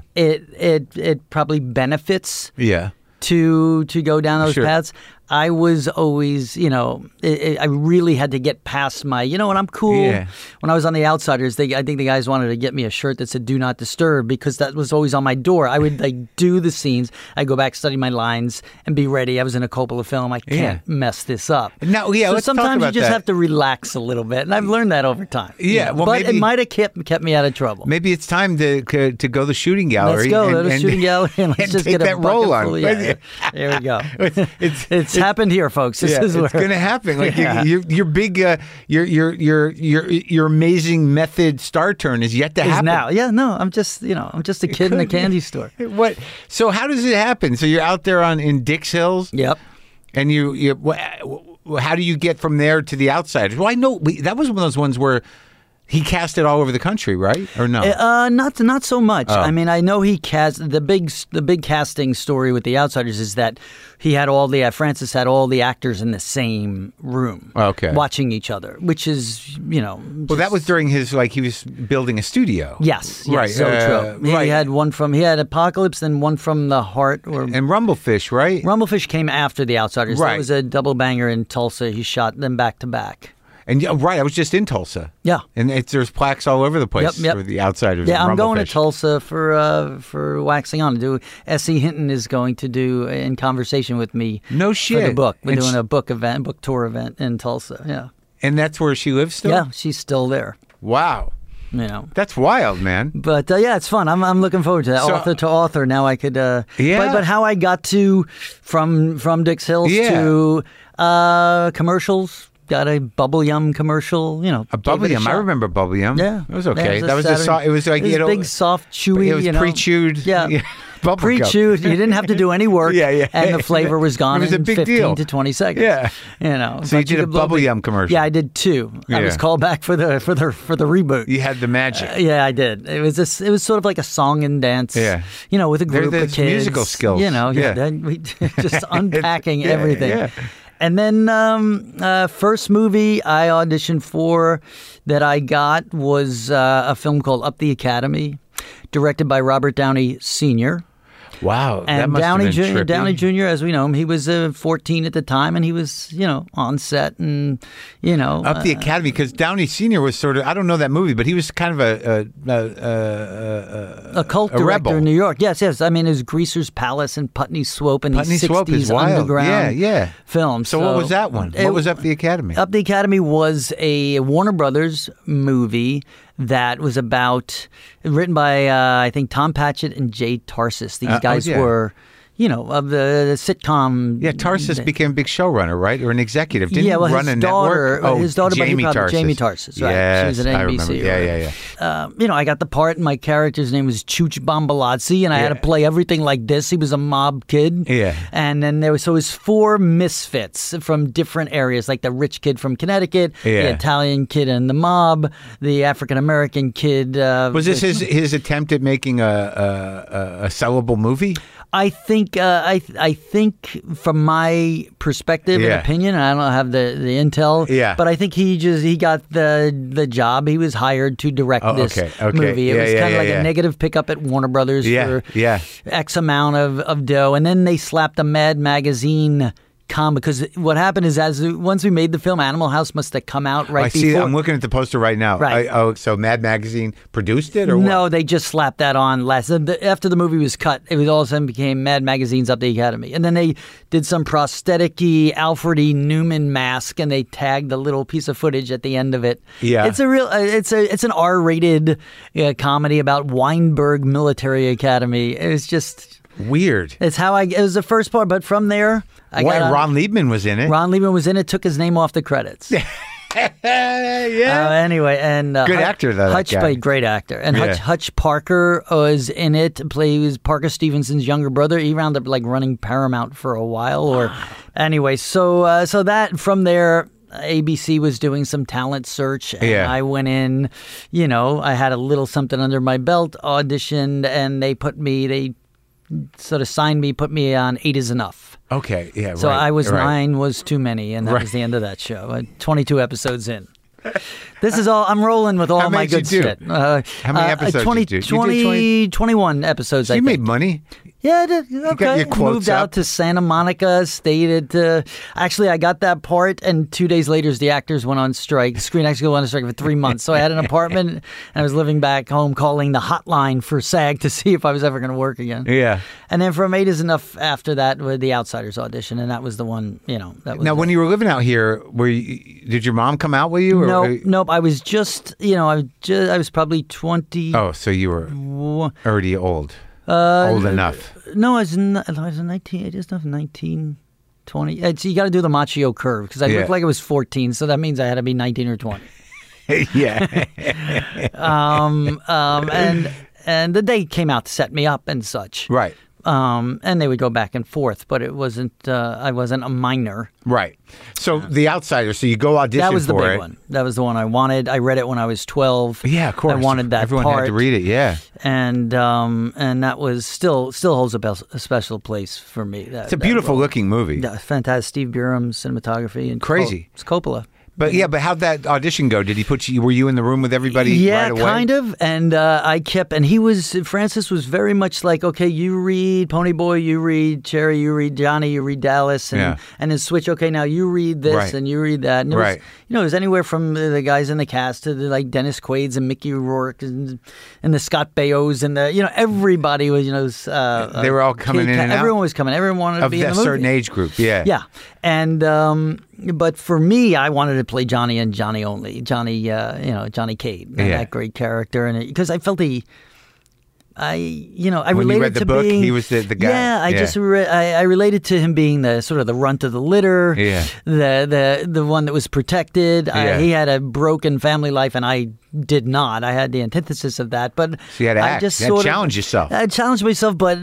it probably benefits. To go down those paths. I was always, I really had to get past my, and I'm cool. When I was on The Outsiders, I think the guys wanted to get me a shirt that said "Do Not Disturb" because that was always on my door. I would do the scenes. I'd go back, study my lines, and be ready. I was in a Coppola film. I can't mess this up. So let's sometimes you just have to relax a little bit, and I've learned that over time. But it might have kept me out of trouble. Maybe it's time to go to the shooting gallery. Let's go to the shooting gallery and let's just get a roll on. There we go. It's happened here, folks. This is where it's going to happen. Your big, your amazing method star turn is yet to happen. Now, I'm just a kid in a candy store. What? So how does it happen? So you're out there in Dix Hills. Yep. And how do you get from there to The Outsiders? Well, I know that was one of those ones where. He cast it all over the country, right? Or no? Not so much. I mean, I know he cast the big casting story with The Outsiders is that he had Francis had all the actors in the same room, watching each other, which is well, that was during his he was building a studio. Yes, right. So true. He had he had Apocalypse, and one from The Heart, and Rumblefish, right? Rumblefish came after The Outsiders. Right. That was a double banger in Tulsa. He shot them back to back. And I was just in Tulsa. Yeah, and there's plaques all over the place for The Outsiders. Yeah, I'm going to Tulsa for waxing on. S.E. Hinton is going to do in conversation with me. No shit. For the book, we're doing a book tour event in Tulsa. Yeah, and that's where she lives still. Yeah, she's still there. Wow. That's wild, man. But it's fun. I'm looking forward to that. Author to author. Now I could. But how I got to from Dix Hills to commercials. Got a Bubble Yum commercial, A Bubble Yum. I remember Bubble Yum. Yeah. It was okay. That was it was like, big, soft, chewy, it was pre-chewed. Yeah. Pre-chewed. You didn't have to do any work. And the flavor was gone in 15 to 20 seconds. Yeah. So you did a Bubble Yum commercial. Yeah, I did 2. I was called back for the reboot. You had the magic. I did. It was sort of like a song and dance. Yeah. With a group of kids. Musical skills. We just unpacking everything. Yeah. And then first movie I auditioned for that I got was a film called Up the Academy, directed by Robert Downey Sr. Wow. And that must Downey have been Jr. trippy. Downey Jr. as we know him, he was 14 at the time, and he was on set and Up the Academy, because Downey Sr. was sort of, I don't know that movie, but he was kind of a cult director rebel in New York. Yes. I mean, it was Greaser's Palace and Putney Swope and Putney these Swope is 60s wild. underground films. So what was that one? What was Up the Academy? Up the Academy was a Warner Brothers movie that was written by, I think, Tom Patchett and Jay Tarsis. These guys were, of the sitcom. Yeah, Tarsis became a big showrunner, right? Or an executive. Didn't he run a daughter, network? His daughter, Jamie Tarsis. Jamie Tarsis, right? Yes, she was at NBC. I remember. Yeah. I got the part, and my character's name was Chooch Bombalazzi, and I had to play everything like this. He was a mob kid. Yeah. And then it was 4 misfits from different areas, like the rich kid from Connecticut, the Italian kid in the mob, the African-American kid. Was this his attempt at making a sellable movie? I think from my perspective and opinion, I don't have the intel, but I think he got the job. He was hired to direct this movie. It was kind of like a negative pickup at Warner Brothers for X amount of dough, and then they slapped a Mad Magazine because what happened is once we made the film, Animal House must have come out before. I'm looking at the poster right now. Right. So Mad Magazine produced it, or no? What? They just slapped that on after the movie was cut. It was all of a sudden became Mad Magazine's Up the Academy, and then they did some prosthetic-y Alfred E. Newman mask, and they tagged the little piece of footage at the end of it. Yeah, it's it's an R-rated comedy about Weinberg Military Academy. It was just weird. It was the first part, but from there. Ron Liebman was in it. Ron Liebman was in it, took his name off the credits. Anyway, and good actor though. Hutch played great actor, and Hutch Parker was in it. He was Parker Stevenson's younger brother. He wound up running Paramount for a while, anyway. So that from there. ABC was doing some talent search, and I went in. I had a little something under my belt, auditioned, and they sort of signed me, put me on 8 is Enough. Okay, yeah, So I was 9 was too many, and that was the end of that show. 22 episodes in. This is all, I'm rolling with all my good shit. How many episodes did you do? 21 episodes, so you made money? Yeah, I did. Okay. You got your quotes Moved out to Santa Monica, stayed at... actually, I got that part, and 2 days later, the actors went on strike. Screen Actors went on strike for 3 months. So I had an apartment, and I was living back home calling the hotline for SAG to see if I was ever going to work again. Yeah. And then from 8 is Enough after that with the Outsiders audition, and that was the one, that was Now, when you were living out here, did your mom come out with you? Or, Nope. I was just, I was probably 20. Oh, so you were already old. Old enough. No, I was 19. I just enough 19, 20. You got to do the Machio curve because I looked like I was 14, so that means I had to be 19 or 20. Yeah. And the day came out to set me up and such. Right. And they would go back and forth, but it wasn't. I wasn't a minor. Right. So The Outsiders. So you go audition for it. That was the big one. That was the one I wanted. I read it when I was 12. Yeah, of course. I wanted that Everyone part. had to read it. Yeah. And that was still holds a special place for me. It's a beautiful looking movie. Yeah, fantastic. Steve Byrham's cinematography and crazy. It's Coppola. But how'd that audition go? Did he put you? Were you in the room with everybody right away? Yeah, kind of. And Francis was very much like, okay, you read Ponyboy, you read Cherry, you read Johnny, you read Dallas, and then switch. Okay, now you read this and you read that. And it was, it was anywhere from the guys in the cast to like Dennis Quaid's and Mickey Rourke and the Scott Bayos and everybody was they were all coming in and out. Everyone was coming. Everyone wanted to be in the movie. Of a certain age group. Yeah. Yeah, and. But for me, I wanted to play Johnny and Johnny only. Johnny Cade, and that great character, and because I felt I when related you read the to book, being, he was the guy. Yeah, I related to him being the sort of the runt of the litter, the one that was protected. He had a broken family life, and I did not. I had the antithesis of that, but so you had to act. just you had to challenge yourself. I challenged myself, but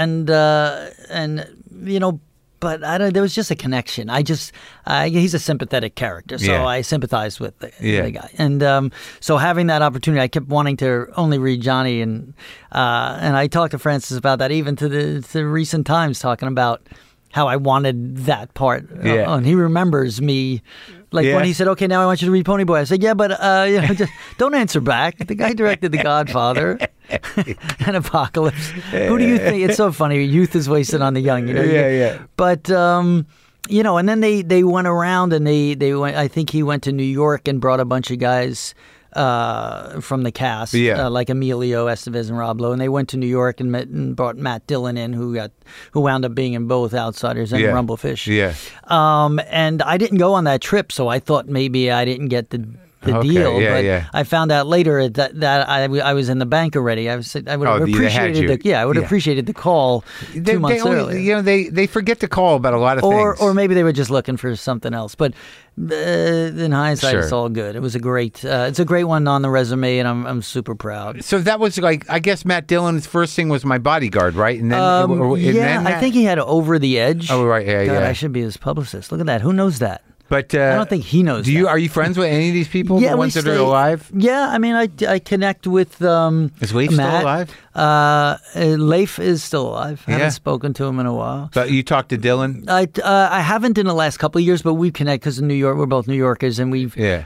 But there was just a connection. He's a sympathetic character, so I sympathized with the guy. And so having that opportunity, I kept wanting to only read Johnny, and I talked to Francis about that, even to the recent times, talking about how I wanted that part. And he remembers me Like Yeah. when he said, "Okay, now I want you to read Pony Boy," I said, "Yeah, but just don't answer back." The guy directed The Godfather and Apocalypse. Who do you think? It's so funny. Youth is wasted on the young. Yeah. But and then they went around and they went. I think he went to New York and brought a bunch of guys from the cast, like Emilio Estevez and Rob Lowe, and they went to New York and met and brought Matt Dillon in, who wound up being in both Outsiders and Rumblefish. Yeah. And I didn't go on that trip, so I thought maybe I didn't get the deal. But I found out later that I was in the bank already. I would have appreciated appreciated the call 2 months earlier. They forget to call about a lot of things. Or maybe they were just looking for something else. But in hindsight, it's all good. It was it's a great one on the resume, and I'm super proud. So that was like, I guess Matt Dillon's first thing was My Bodyguard, right? And then I think he had Over the Edge. Oh, right, God, I should be his publicist. Look at that. Who knows that? But I don't think he knows. Are you friends with any of these people? Yeah, the ones that are alive? Yeah, I mean, I connect with. Is Leif still alive? Leif is still alive. I haven't spoken to him in a while. But you talked to Dylan? I haven't in the last couple of years, but we connect because in New York, we're both New Yorkers, and we've, I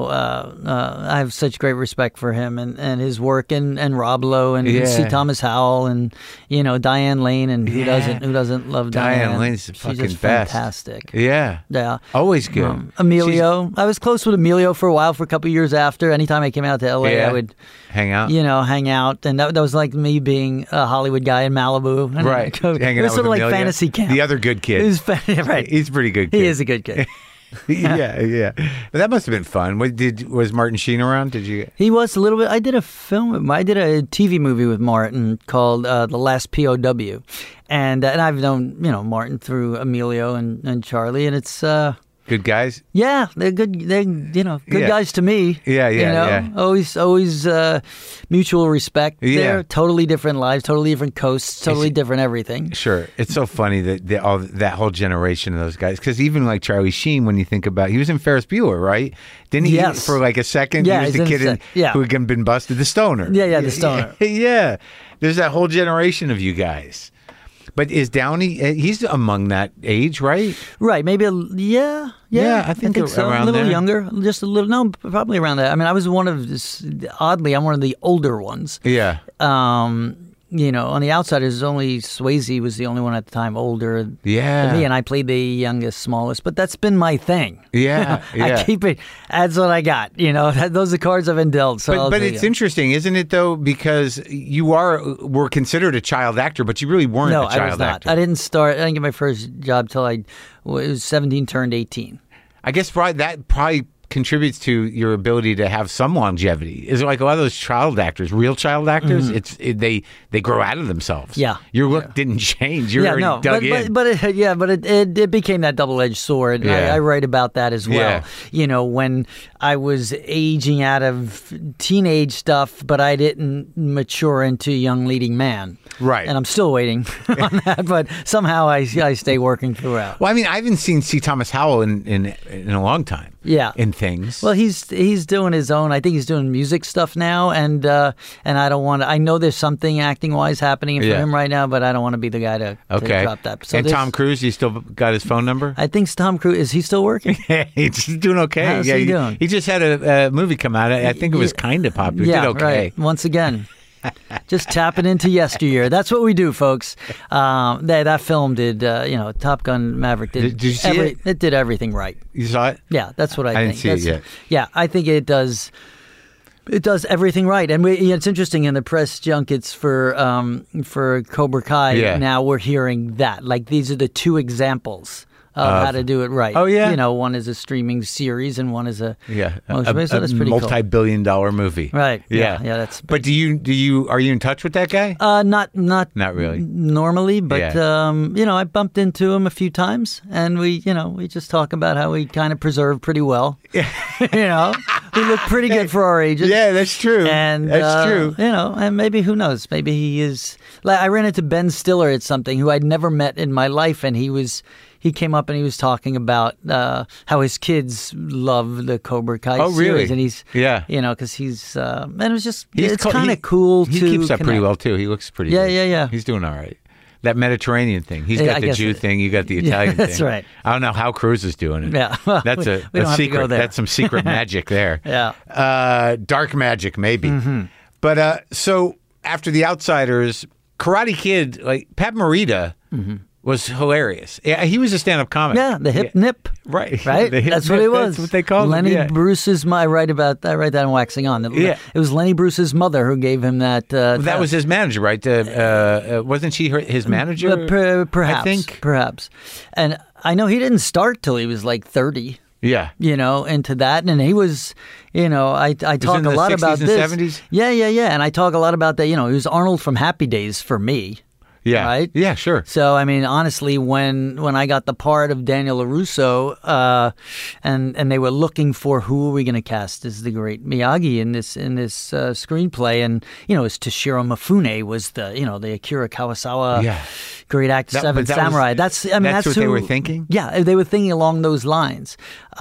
have such great respect for him and his work, and Rob Lowe, and C. Thomas Howell, and Diane Lane, and who doesn't love Diane? Diane Lane's the fucking She's just best. Fantastic. Yeah. Always good. Emilio. I was close with Emilio for a while, for a couple of years after. Anytime I came out to LA, I would hang out. And that was like me being a Hollywood guy in Malibu. Right. It was sort of like fantasy camp. The other good kid. Right. He's a pretty good kid. He is a good kid. yeah. But that must have been fun. Was Martin Sheen around? Did you? He was a little bit. I did a TV movie with Martin called The Last POW, and I've known Martin through Emilio and Charlie, and it's. Good guys? Yeah, they're good. They're good guys to me. Yeah. Always mutual respect. Yeah. They're totally different lives, totally different coasts, totally different everything. Sure. It's so funny that that whole generation of those guys. Because even like Charlie Sheen, when you think about, he was in Ferris Bueller, right? Didn't he? Yes. For like a second, he was the kid who had been busted, the stoner. Yeah, the stoner. Yeah. There's that whole generation of you guys. But is Downey? He's among that age, right? Right. Maybe. Yeah. I think so. Around a little there. younger, just a little. No, probably around that. I mean, I was I'm one of the older ones. Yeah. On the Outsiders, only Swayze was the only one at the time older than me, and I played the youngest, smallest. But that's been my thing. Yeah. I keep it. That's what I got. Those are the cards I've been dealt. So but it's interesting, isn't it, though? Because you were considered a child actor, but you really weren't a child actor. No, I was not. I didn't get my first job till I was 17, turned 18. I guess that probably contributes to your ability to have some longevity. Is it like a lot of those child actors, real child actors? Mm-hmm. They grow out of themselves. Yeah, your look didn't change. You're already dug in. But it became that double-edged sword. Yeah. I write about that as well. Yeah. When I was aging out of teenage stuff, but I didn't mature into young leading man. Right. And I'm still waiting on that, but somehow I stay working throughout. Well, I mean, I haven't seen C. Thomas Howell in a long time. Yeah. In things. Well, he's doing his own. I think he's doing music stuff now, and I don't want to. I know there's something acting wise happening for him right now, but I don't want to be the guy to drop that. So and Tom Cruise, you still got his phone number? I think Tom Cruise, is he still working? He's doing okay. How's he doing? He just had a movie come out. I think it was kind of popular. Yeah, did okay. Right. Once again. Just tapping into yesteryear. That's what we do, folks. That film did, Top Gun Maverick did. Did you see it? It did everything right. You saw it? Yeah, that's what I think. I didn't see it yet. Yeah, I think it does. It does everything right, and it's interesting in the press junkets for Cobra Kai. Now we're hearing that these are the two examples of how to do it right. Oh yeah, one is a streaming series and one is a motion. So that's pretty multi-billion-dollar movie. Right. Yeah. That's. But are you in touch with that guy? Not really normally, but I bumped into him a few times, and we just talk about how we kind of preserve pretty well. We look pretty good for our ages. Yeah, that's true. And that's true. And maybe who knows? Maybe he is. I ran into Ben Stiller at something who I'd never met in my life, and he came up and he was talking about how his kids love the Cobra Kai series. Really? And he's, because he's, and it was just, it's kind of cool to He keeps up pretty connect. well, too. He looks pretty good. Yeah. He's doing all right. that Mediterranean thing. He's got the Jew thing. You got the Italian thing. That's right. I don't know how Cruise is doing it. Yeah, that's a secret. That's some secret magic there. Yeah, dark magic maybe. But so after The Outsiders, Karate Kid, like Pat Morita. Was hilarious. Yeah, he was a stand-up comic. Yeah, the hip nip. Right. Right? That's what it was. That's what they called Lenny him. Bruce's I write that in Waxing On. It was Lenny Bruce's mother who gave him that. That was his manager, right? Wasn't she his manager? Perhaps. I think. Perhaps. And I know he didn't start till he was like 30. Yeah. Into that. And he was, I talk a lot about this. 70s? Yeah. And I talk a lot about that. He was Arnold from Happy Days for me. Yeah. Right? Yeah, sure. So, I mean, honestly, when I got the part of Daniel LaRusso, and they were looking for who are we going to cast as the great Miyagi in this screenplay, and, it's Toshiro Mifune was the Akira Kurosawa great actor, Seventh Samurai. That's what they were thinking? Yeah, they were thinking along those lines.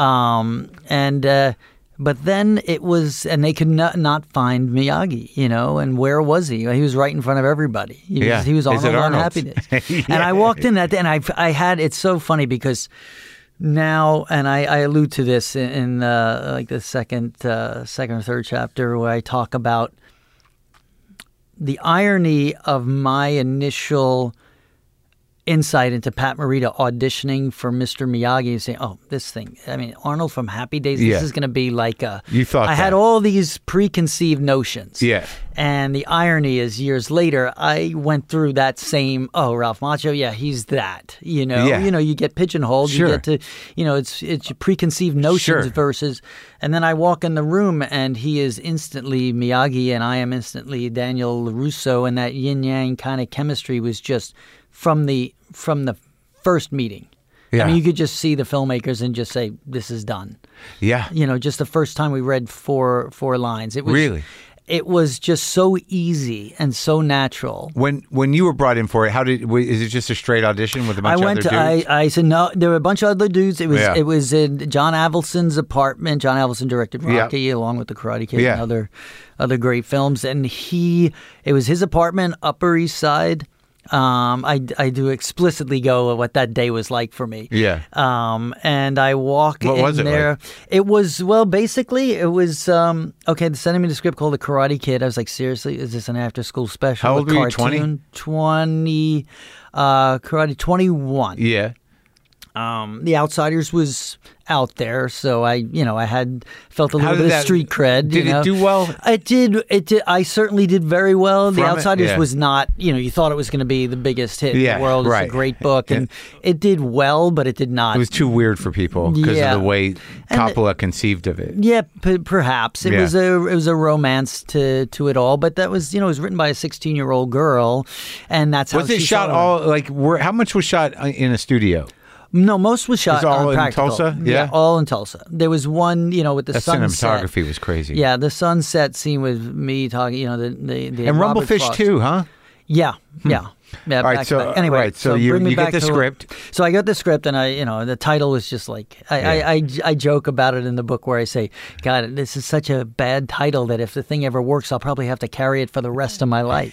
But then it was, and they could not find Miyagi, and where was he? He was right in front of everybody. He was Arnold on Happy Days. And I walked in that day, and I had, it's so funny because now, and I allude to this in like the second or third chapter where I talk about the irony of my initial insight into Pat Morita auditioning for Mr. Miyagi and saying, oh, this thing, Arnold from Happy Days, this is going to be like you thought I had all these preconceived notions. Yeah. And the irony is years later, I went through that same, Ralph Macchio, he's that, you get pigeonholed, sure. You get to, it's preconceived notions versus, and then I walk in the room and he is instantly Miyagi and I am instantly Daniel LaRusso, and that yin-yang kind of chemistry was just from the first meeting. Yeah. You could just see the filmmakers and just say, this is done. Yeah. Just the first time we read four lines. It was really? It was just so easy and so natural. When you were brought in for it, is it just a straight audition with a bunch of other dudes? I said no. There were a bunch of other dudes. It was in John Avildsen's apartment. John Avildsen directed Rocky along with The Karate Kid and other great films. And it was his apartment, Upper East Side. I do explicitly go what that day was like for me. Yeah. And I walk in there. What was it like? It was, basically, it was, okay, they're sending me the script called The Karate Kid. I was like, seriously, is this an after-school special? How old were you, 20? 20, Karate 21. Yeah. The Outsiders was out there, so I had felt a little bit of street cred. Did it do well? It did. I certainly did very well. The Outsiders was not, you thought it was going to be the biggest hit in the world. It's a great book, and it did well, but it did not. It was too weird for people because of the way Coppola conceived of it. Yeah, perhaps it was a romance to it all, but that was it was written by a 16-year-old girl, and that's how was it shot. All how much was shot in a studio? No, most was shot all on practical. In Tulsa? Yeah, all in Tulsa. There was one, with the sunset. Cinematography was crazy. Yeah, the sunset scene with me talking, the and Rumblefish too, huh? Yeah, yeah. Yeah, all right, so you get the script. So I got the script, and the title was just like I joke about it in the book where I say, God, this is such a bad title that if the thing ever works, I'll probably have to carry it for the rest of my life.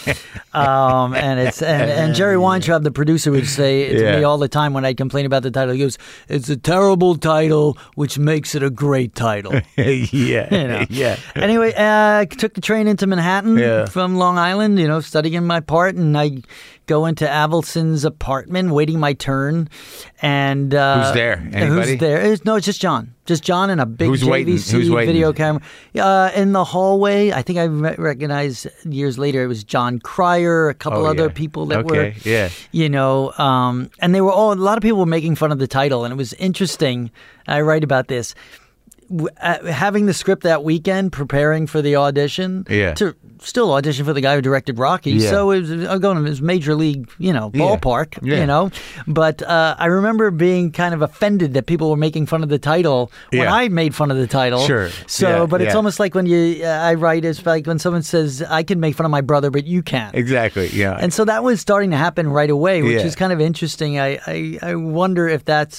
And it's and Jerry Weintraub, the producer, would say to me all the time when I'd complain about the title, he goes, "It's a terrible title, which makes it a great title." Yeah. Anyway, I took the train into Manhattan from Long Island, studying my part, and I go into Avildsen's apartment, waiting my turn, and who's there? Anybody? Who's there? No, it's just John. Just John and a big JVC video camera. In the hallway, I think I recognized years later it was John Cryer, a couple other people that were, and they were a lot of people were making fun of the title, and it was interesting. I write about this. Having the script that weekend, preparing for the audition, to still audition for the guy who directed Rocky. So it was going to his major league, ballpark, But I remember being kind of offended that people were making fun of the title when I made fun of the title. Sure. So, but it's almost like when I write, it's like when someone says, I can make fun of my brother, but you can't. Exactly, yeah. And so that was starting to happen right away, which is kind of interesting. I wonder if that's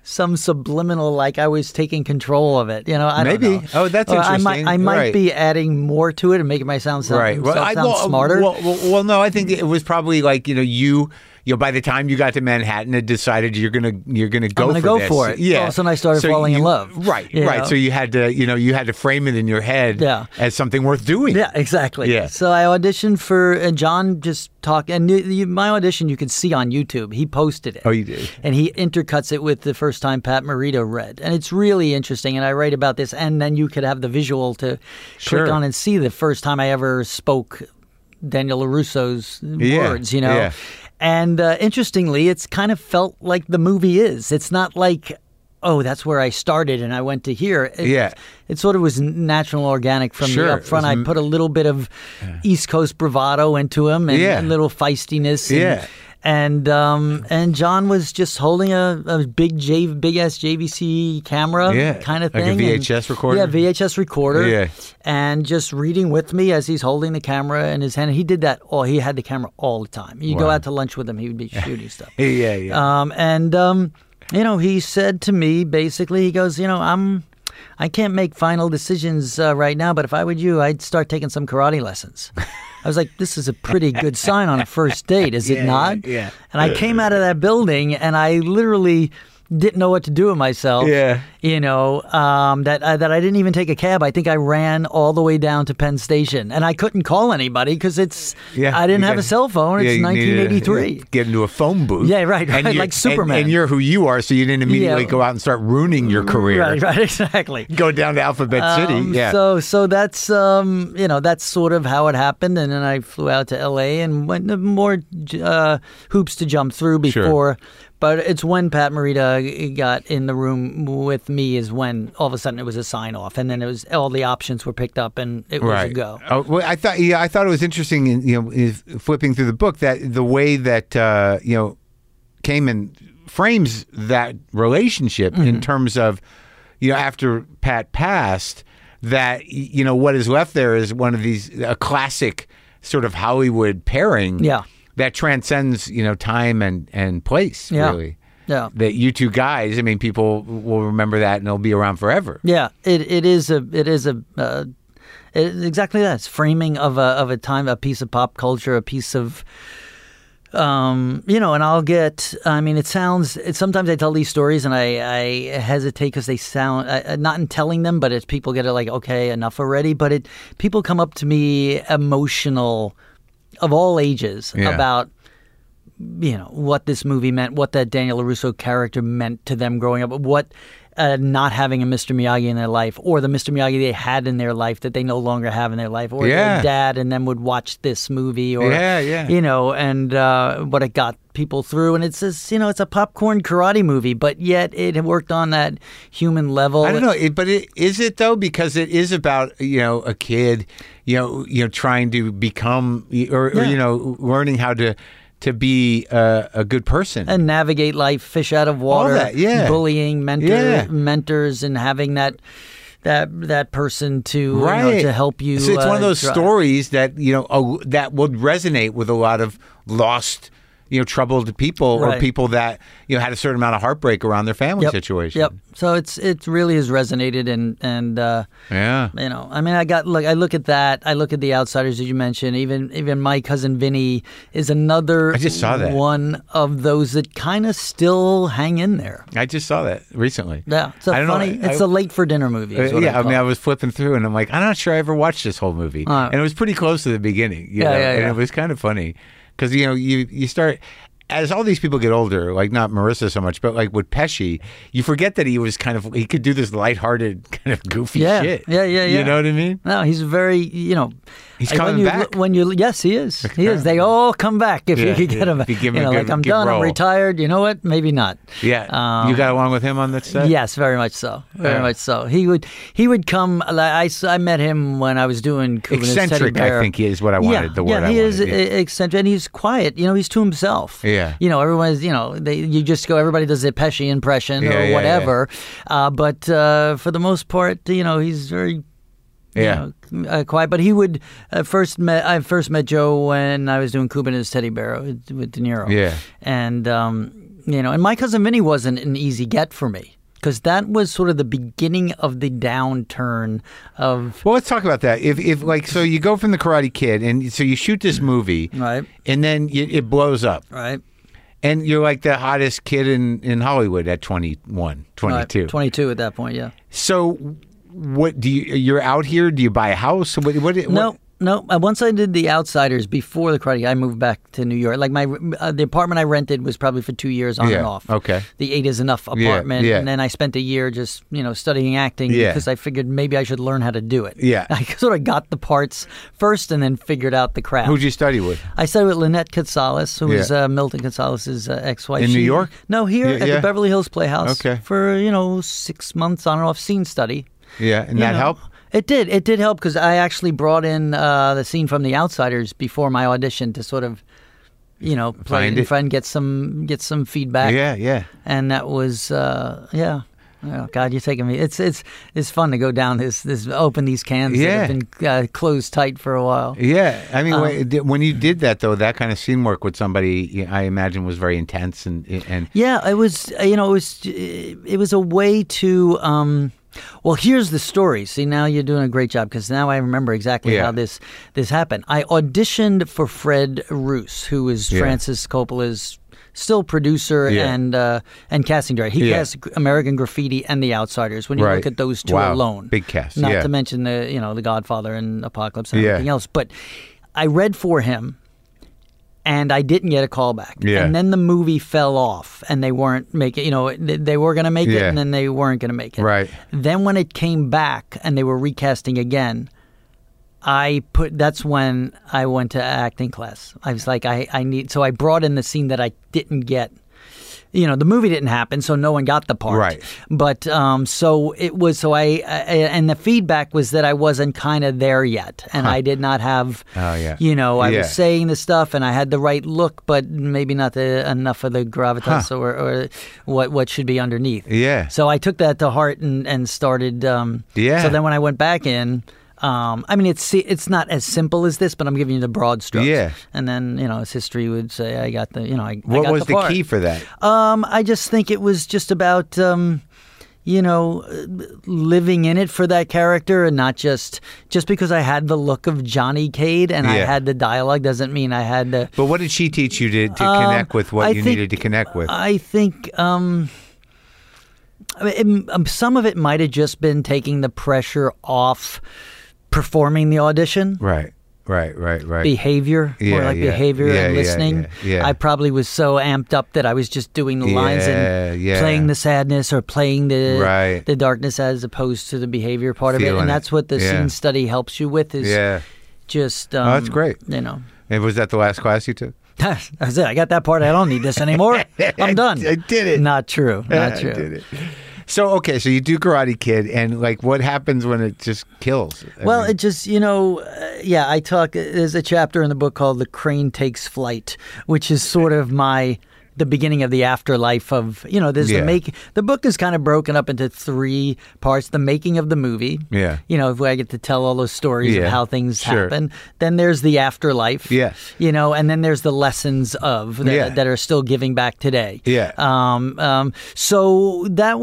some subliminal, like I was taking control of it. I don't know. Oh, that's interesting. I might be adding more to it and making my sound sound smarter. Well, no, I think it was probably like you by the time you got to Manhattan, had decided you're gonna go for it. Yeah. All of a sudden, I started falling in love. Right. So you had to frame it in your head as something worth doing. Yeah, exactly. Yeah. So I auditioned for, and John just talked, and my audition you can see on YouTube. He posted it. Oh, you did. And he intercuts it with the first time Pat Morita read, and it's really interesting. And I write about this, and then you could have the visual to click on and see the first time I ever spoke Daniel LaRusso's words. Yeah. And interestingly, it's kind of felt like the movie is. It's not like, oh, that's where I started and I went to here. It sort of was natural, organic from the up front. I put a little bit of East Coast bravado into him and a little feistiness. And John was just holding a big ass JVC camera kind of thing. Like a VHS recorder? Yeah, VHS recorder. And just reading with me as he's holding the camera in his hand. He did that he had the camera all the time. You go out to lunch with him, he would be shooting stuff. He said to me, basically, he goes, I can't make final decisions right now, but if I were you, I'd start taking some karate lessons. I was like, this is a pretty good sign on a first date, is it not? Yeah. And I came out of that building, and I literally didn't know what to do with myself. That I didn't even take a cab. I think I ran all the way down to Penn Station, and I couldn't call anybody because I didn't have a cell phone. It's 1983. Get into a phone booth. Yeah, right, like Superman. And you're who you are, so you didn't immediately go out and start ruining your career. Right, exactly. Go down to Alphabet City. So that's that's sort of how it happened, and then I flew out to L.A. and went more hoops to jump through before. Sure. But it's when Pat Morita got in the room with me is when all of a sudden it was a sign off, and then it was all the options were picked up, and it was a go. Oh, well, I thought it was interesting, in flipping through the book, that the way that Kamen frames that relationship in terms of after Pat passed, that what is left there is one of these a classic sort of Hollywood pairing. Yeah. That transcends, time and place, really. Yeah. That you two guys, people will remember that and it'll be around forever. Yeah. It is exactly that. It's framing of a time, a piece of pop culture, a piece of, and I'll get, sometimes I tell these stories and I hesitate because they sound, not in telling them, but it's people get it like, okay, enough already. But people come up to me emotional of all ages about what this movie meant, what that Daniel LaRusso character meant to them growing up, what not having a Mr. Miyagi in their life, or the Mr. Miyagi they had in their life that they no longer have in their life, or their dad and then would watch this movie, or and what it got people through. And it's just, it's a popcorn karate movie, but yet it worked on that human level. I don't know, but is it though? Because it is about a kid, trying to become or learning how to be a good person and navigate life, fish out of water, all that, bullying, mentors, and having that person to to help you. So it's one of those stories that that would resonate with a lot of lost, troubled people or people that had a certain amount of heartbreak around their family situation. Yep. So it really has resonated and I look at that. I look at The Outsiders, as you mentioned. Even My Cousin Vinny is another. I just saw that. One of those that kind of still hang in there. I just saw that recently. Yeah, it's a late for dinner movie. I was flipping through and I'm like, I'm not sure I ever watched this whole movie, and it was pretty close to the beginning. And it was kind of funny. Because, you start, as all these people get older, like not Marissa so much, but like with Pesci, you forget that he could do this lighthearted kind of goofy shit. Yeah. You know what I mean? No, he's very, he's coming back. Yes, he is. He is. They all come back if you can get him. I'm done, role. I'm retired. You know what? Maybe not. Yeah. You got along with him on that set? Yes, very much so. Very much so. He would come. I met him when I was doing eccentric, I think is what I wanted. The word I wanted. He is eccentric, and he's quiet. He's to himself. Yeah. Everyone's. You just go. Everybody does a Pesci impression or whatever. Yeah. But for the most part, he's very. Quiet. But he would I first met Joe when I was doing Cuba and his Teddy Bear with De Niro. Yeah. And And My Cousin Vinny wasn't an easy get for me. Because that was sort of the beginning of the downturn of... Well, let's talk about that. If like, so you go from The Karate Kid, and so you shoot this movie, right, and then it blows up. Right. And you're like the hottest kid in Hollywood at 21, 22. Right, 22 at that point, yeah. So what you're out here? Do you buy a house? No. Once I did The Outsiders before The Karate, I moved back to New York. Like the apartment I rented was probably for 2 years on and off. Okay. The 8 is Enough apartment. Yeah. And then I spent a year just, studying acting because I figured maybe I should learn how to do it. Yeah. I sort of got the parts first and then figured out the craft. Who'd you study with? I studied with Lynette Katsalis, who was Milton Katsalis' ex-wife. In New York? No, here at the Beverly Hills Playhouse. Okay. For, 6 months on and off scene study. Yeah, and that helped? It did. It did help because I actually brought in the scene from The Outsiders before my audition to sort of, play it in front, get some feedback. Yeah. And that was, Oh God, you're taking me. It's fun to go down this open these cans that have been closed tight for a while. Yeah, I mean, when you did that though, that kind of scene work with somebody, I imagine was very intense and. Yeah, it was. It was a way to. Well, here's the story. See, now you're doing a great job because now I remember exactly how this happened. I auditioned for Fred Roos, who is Francis Coppola's still producer and casting director. He cast American Graffiti and The Outsiders. When you look at those two alone, big cast. Not to mention the Godfather and Apocalypse and everything else. But I read for him. And I didn't get a call back. Yeah. And then the movie fell off and they weren't making, they were going to make it and then they weren't going to make it. Right. Then when it came back and they were recasting again, that's when I went to acting class. I was like, so I brought in the scene that I didn't get. The movie didn't happen, so no one got the part. Right. But and the feedback was that I wasn't kind of there yet, and I did not have. Oh yeah. I was saying the stuff, and I had the right look, but maybe not enough of the gravitas or what should be underneath. Yeah. So I took that to heart and started. So then when I went back in. It's not as simple as this, but I'm giving you the broad strokes. Yeah. And then, as history would say, I got the, What was the part. key for that? I just think it was just about, living in it for that character and not just because I had the look of Johnny Cade and I had the dialogue doesn't mean I had the... But what did she teach you to connect with what you needed to connect with? I think... some of it might have just been taking the pressure off performing the audition. Right. Behavior, more like behavior and listening. Yeah. I probably was so amped up that I was just doing the lines and playing the sadness or playing the darkness as opposed to the behavior part of it. And that's what the scene study helps you with is just... that's great. And was that the last class you took? That's it. I got that part. I don't need this anymore. I'm done. I did it. Not true. I did it. So you do Karate Kid, and what happens when it just kills? It just, I talk, there's a chapter in the book called The Crane Takes Flight, which is sort of the beginning of the afterlife of, there's the book is kind of broken up into 3 parts. The making of the movie. Yeah. If I get to tell all those stories of how things happen. Then there's the afterlife. Yeah. And then there's the lessons that are still giving back today. Yeah. So that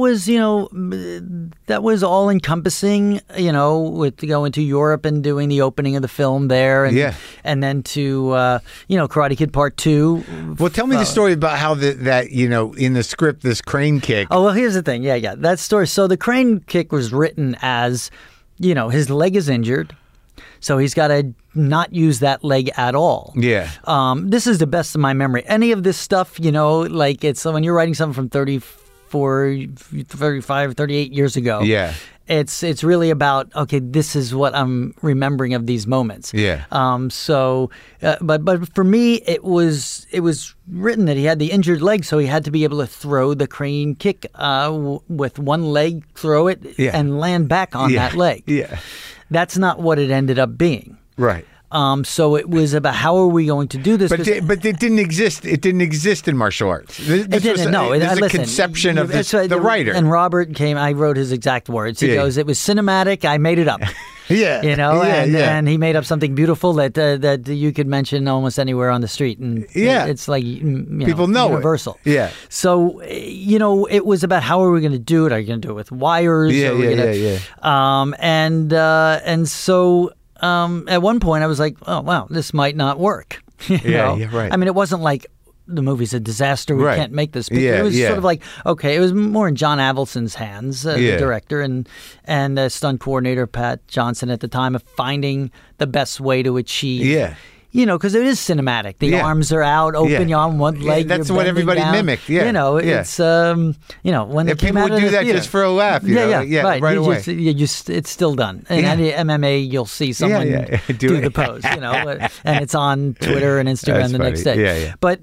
was all encompassing, with going to Europe and doing the opening of the film there. And then to, Karate Kid Part 2. Well, tell me the story about how in the script, this crane kick. Oh, well, here's the thing. Yeah. That story. So the crane kick was written as, his leg is injured. So he's got to not use that leg at all. Yeah. This is the best of my memory. Any of this stuff, it's when you're writing something from 34, 35, 38 years ago. Yeah. It's really about, okay, this is what I'm remembering of these moments. Yeah. But for me, it was written that he had the injured leg, so he had to be able to throw the crane kick with one leg, throw it, and land back on that leg. Yeah. That's not what it ended up being. Right. So it was about how are we going to do this? But it didn't exist. It didn't exist in martial arts. This was a conception of the writer. And Robert I wrote his exact words. He goes, "It was cinematic. I made it up." Yeah. And he made up something beautiful that you could mention almost anywhere on the street, and it's like people know universal. It. Yeah. So it was about how are we going to do it? Are you going to do it with wires? And so at one point I was like, oh wow, this might not work. Right. I mean, it wasn't like the movie's a disaster, we can't make this. It was sort of like, okay, it was more in John Avildsen's hands, the director and stunt coordinator Pat Johnson at the time, of finding the best way to achieve. Because it is cinematic. The arms are out, open, you're on one leg. That's what everybody mimicked. It's when they came people out would of do the that theater. Just for a laugh. Right away. It's still done. In any MMA, you'll see someone do the pose. And it's on Twitter and Instagram the next day. But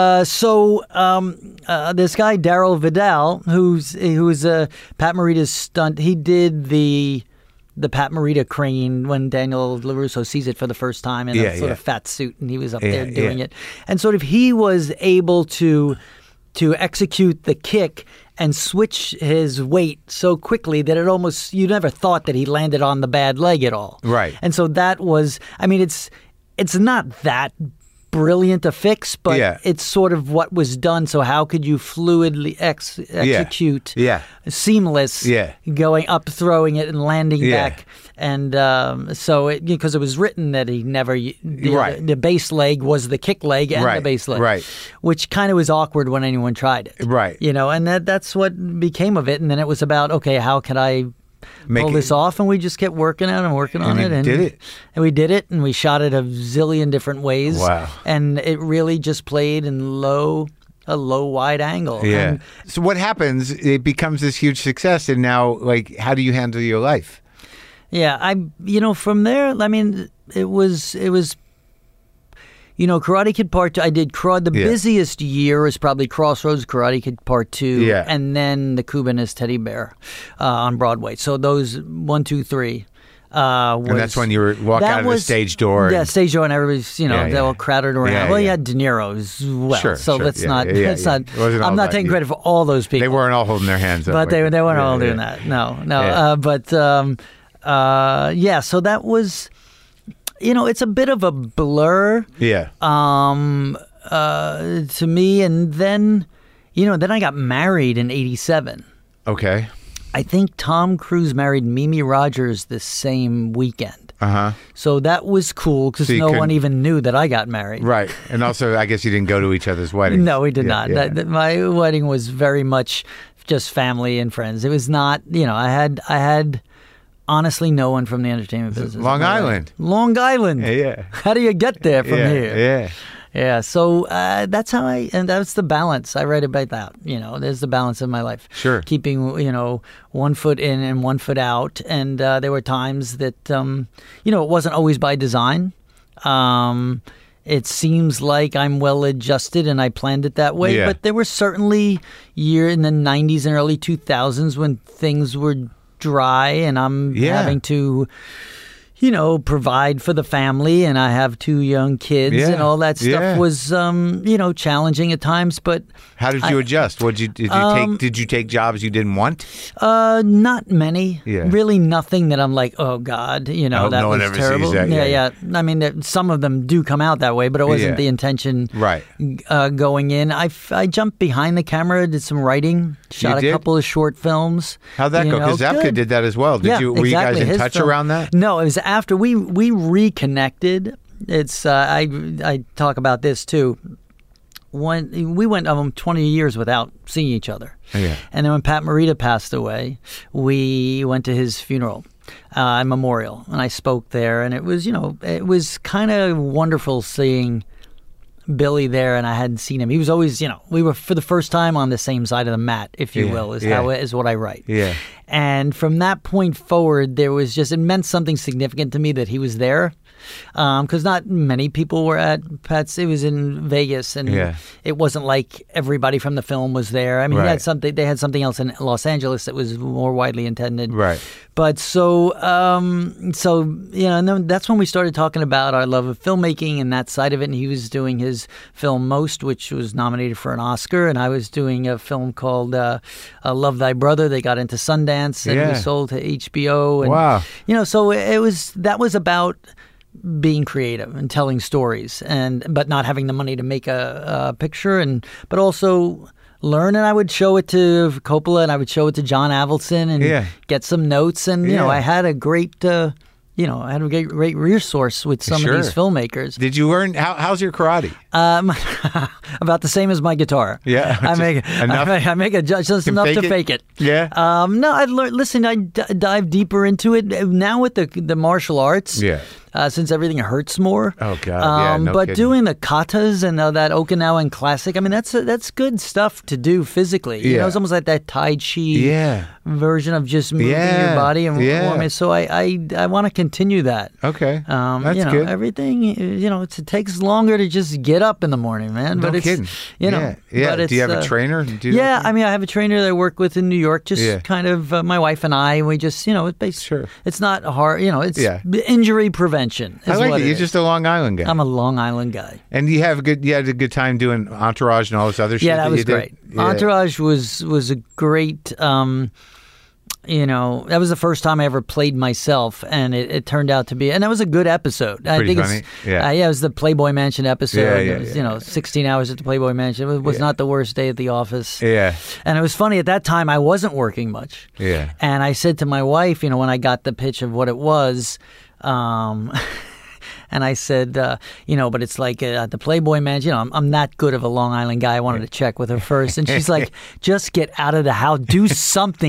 this guy Daryl Vidal, who's Pat Morita's stunt, he did the Pat Morita crane when Daniel LaRusso sees it for the first time in a sort of fat suit, and he was up there doing it. And sort of he was able to execute the kick and switch his weight so quickly that it almost, you never thought that he landed on the bad leg at all. Right. And so that was, I mean, it's not that brilliant a fix, but it's sort of what was done. So how could you fluidly execute seamless going up, throwing it, and landing back? And so because it was written that he never the base leg was the kick leg and the base leg, which kind of was awkward when anyone tried it, and that's what became of it. And then it was about, okay, how can I pull this off? And we just kept working on it, and did it. And we did it, and we shot it a zillion different ways. Wow. And it really just played in a low wide angle. Yeah. And so what happens? It becomes this huge success, and now, like, how do you handle your life? Yeah, from there, I mean, it was Karate Kid Part 2, I did the busiest year is probably Crossroads, Karate Kid Part 2, and then The Cubanist Teddy Bear on Broadway. So those 1, 2, 3. And that's when you walk out of the stage door. Stage door, and everybody's, they all crowded around. Well, you had De Niro as well. Let's not. I'm not taking credit for all those people. They weren't all holding their hands up. But they weren't all doing that. No. So that was, it's a bit of a blur. To me. And then, then I got married in 87. Okay. I think Tom Cruise married Mimi Rogers the same weekend. So that was cool because no one even knew that I got married. Right. And also, I guess you didn't go to each other's weddings. No, we did not. My wedding was very much just family and friends. It was not, I had honestly no one from the entertainment business. Long Island. Long Island. Yeah. How do you get there from here? Yeah. Yeah, so that's how and that's the balance. I write about that. There's the balance of my life. Sure. Keeping, 1 foot in and 1 foot out. And there were times that, it wasn't always by design. It seems like I'm well adjusted and I planned it that way. But there were certainly years in the 90s and early 2000s when things were dry and I'm having to provide for the family, and I have 2 young kids, and all that stuff was, challenging at times. But how did you adjust? Did you take jobs you didn't want? Not many. Really, nothing that I'm like, oh God, that no one was ever terrible. sees that. I mean, some of them do come out that way, but it wasn't the intention. Right. Going in, I jumped behind the camera, did some writing, shot a couple of short films. How'd that go? Because Zabka did that as well. Were you guys in touch around that? No, it was after we reconnected. It's I talk about this too. When we went 20 years without seeing each other, and then when Pat Morita passed away, we went to his funeral, memorial, and I spoke there, and it was kind of wonderful seeing Billy there, and I hadn't seen him. He was always, we were for the first time on the same side of the mat, if you will, is what I write. Yeah. And from that point forward, it meant something significant to me that he was there. Because not many people were at Pat's. It was in Vegas, and it wasn't like everybody from the film was there. I mean, they had something else in Los Angeles that was more widely intended. Right. But and then that's when we started talking about our love of filmmaking and that side of it. And he was doing his film Most, which was nominated for an Oscar, and I was doing a film called Love Thy Brother. They got into Sundance. Sundance, and it was sold to HBO. And, wow. So that was about being creative and telling stories, but not having the money to make a picture, but also learn. And I would show it to Coppola, and I would show it to John Avildsen, and get some notes. And I had a great great resource with some of these filmmakers. Did you learn how's your karate? About the same as my guitar. Yeah, I make just enough to fake it. Yeah. No, I learned. Listen, I dive deeper into it now with the martial arts. Yeah. Since everything hurts more. Oh God! But kidding. doing the katas and that Okinawan classic, I mean, that's good stuff to do physically. It's almost like that Tai Chi version of just moving your body and warming. So I want to continue that. Okay, that's good. Everything, it takes longer to just get up in the morning, man. No but it's, kidding. But it's, do you have a trainer? I mean, I have a trainer that I work with in New York. Just kind of my wife and I. We just it's not hard. It's injury prevention. I like it. You're just a Long Island guy. I'm a Long Island guy. And you had a good time doing Entourage and all this other shit. Yeah, that was great. Yeah. Entourage was a great. That was the first time I ever played myself, and it turned out to be, and that was a good episode. Pretty I think funny. It was the Playboy Mansion episode. Yeah, it was, 16 hours at the Playboy Mansion. It was not the worst day at the office. Yeah. And it was funny, at that time I wasn't working much. Yeah. And I said to my wife, when I got the pitch of what it was, and I said, but it's like the Playboy Mansion. I'm not good of a Long Island guy. I wanted to check with her first. And she's like, just get out of the house. Do something.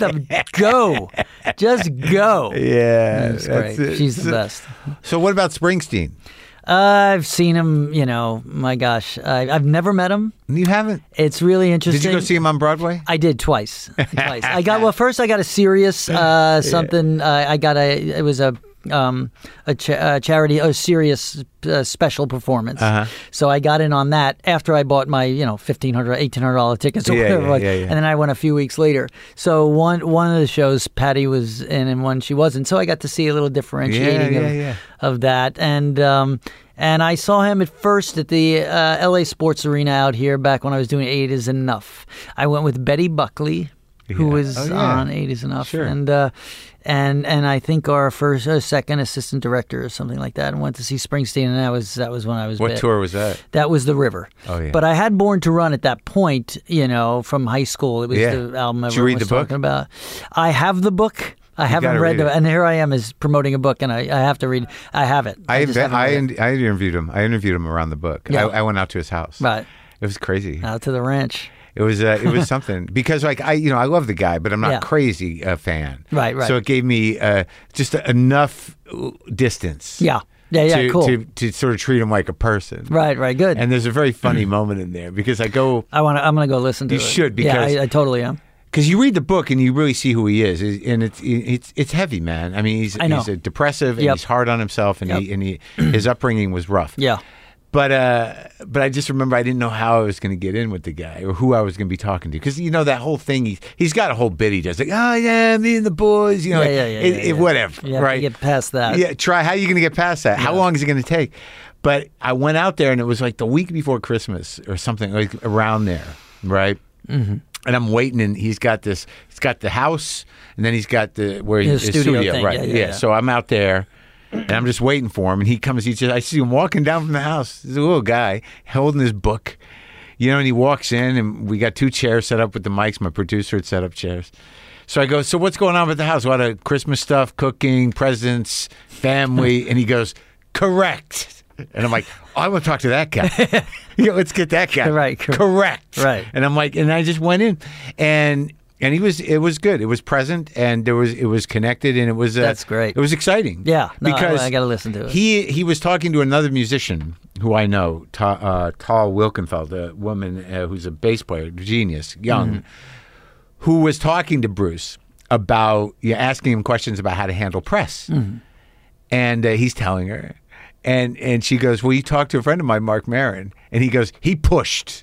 Go. Just go. Yeah. That's great. She's the best. So what about Springsteen? I've seen him, my gosh. I've never met him. You haven't? It's really interesting. Did you go see him on Broadway? I did twice. First I got a Sirius something. It was a charity, a Sirius special performance. So I got in on that after I bought my $1,500, $1,800 tickets or whatever. And then I went a few weeks later. So one of the shows Patty was in and one she wasn't. So I got to see a little differentiating of that. And I saw him at first at the LA Sports Arena out here back when I was doing 8 Is Enough. I went with Betty Buckley, who was on 8 Is Enough. Sure. And I think our second assistant director or something like that, and went to see Springsteen, and that was when I was. What tour was that? That was The River. Oh yeah. But I had Born to Run at that point, from high school. It was the album everyone was talking about. I have the book. I haven't read it, and here I am is promoting a book, and I have to read. I have it. I interviewed him. I interviewed him around the book. Yeah. I went out to his house. Right. It was crazy. Out to the ranch. It was something because I love the guy, but I'm not crazy a fan. Right. So it gave me just enough distance. Yeah. Cool. To sort of treat him like a person. Right. Good. And there's a very funny moment in there because I'm gonna go listen to it. You should, because I totally am. Because you read the book and you really see who he is, and it's heavy, man. I mean, he's depressive and he's hard on himself, and his upbringing was rough. Yeah. But I just remember I didn't know how I was going to get in with the guy or who I was going to be talking to, because that whole thing he's got a whole bit he does, like, oh yeah, me and the boys, whatever, right? Get past that. Yeah, try. How are you going to get past that? Yeah. How long is it going to take? But I went out there and it was like the week before Christmas or something, like around there, right? Mm-hmm. And I'm waiting, and he's got the house, and then he's got his studio thing. Right? Yeah. So I'm out there. And I'm just waiting for him, and he comes. I see him walking down from the house. He's a little guy holding his book, and he walks in, and we got 2 chairs set up with the mics. My producer had set up chairs. So I go, so what's going on with the house? A lot of Christmas stuff, cooking, presents, family. And he goes, correct. And I'm like, I want to talk to that guy. Let's get that guy. Right. Correct. Right. And I'm like, and I just went in, and it was good. It was present, and it was connected, and it was that's great. It was exciting. Yeah, because I got to listen to it. He was talking to another musician who I know, Tal Wilkenfeld, a woman who's a bass player, genius, young, who was talking to Bruce about asking him questions about how to handle press, and he's telling her. And she goes, well, you talked to a friend of mine, Mark Maron. And he goes, he pushed.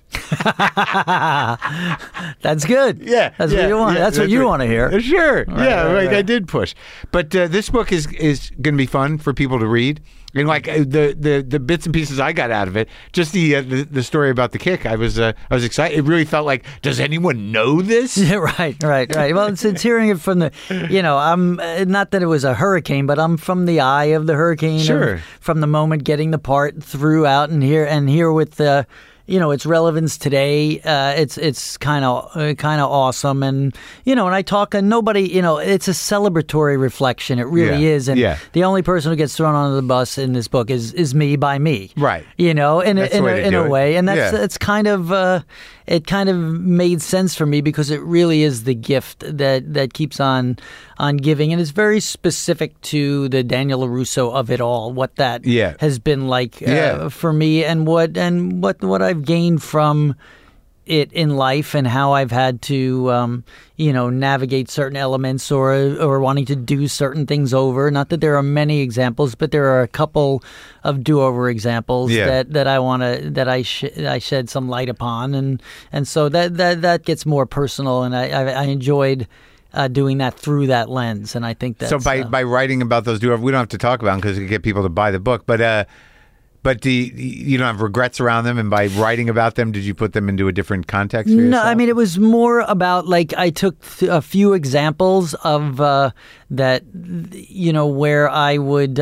That's good. Yeah. That's what you want. That's what you want to hear. Sure. Right. I did push. But this book is going to be fun for people to read. And like the bits and pieces I got out of it, just the story about the kick, I was excited. It really felt like, does anyone know this? Yeah, right. Well, it's hearing it from the, I'm not that it was a hurricane, but I'm from the eye of the hurricane. Sure. From the moment getting the part throughout and here with the. Its relevance today, it's kind of awesome, and when I talk, and nobody, it's a celebratory reflection. It really is, and the only person who gets thrown under the bus in this book is me by me, right? In a way, and it's kind of it kind of made sense for me because it really is the gift that keeps on giving, and it's very specific to the Daniel LaRusso of it all, what that has been like for me, and what I've gained from it in life, and how I've had to navigate certain elements or wanting to do certain things over. Not that there are many examples, but there are a couple of do-over examples that I want to I shed some light upon, and so that gets more personal, and I enjoyed doing that through that lens, and I think that. So by writing about those do-over, we don't have to talk about them because we get people to buy the book, but you don't have regrets around them, and by writing about them, did you put them into a different context for yourself? No, I mean, it was more about, like, I took a few examples of that, where I would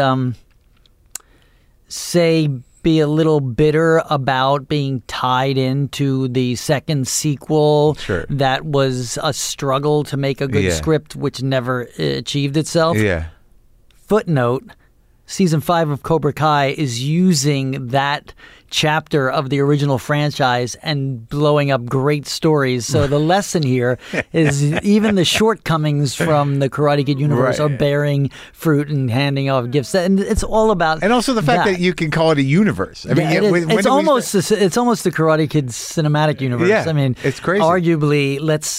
say be a little bitter about being tied into the second sequel. Sure. That was a struggle to make a good script, which never achieved itself. Yeah. Footnote. Season 5 of Cobra Kai is using that chapter of the original franchise and blowing up great stories. So the lesson here is even the shortcomings from the Karate Kid universe are bearing fruit and handing off gifts. And it's all about and also the fact that you can call it a universe. I mean, it's almost the Karate Kid cinematic universe. Yeah, I mean, it's crazy. Arguably,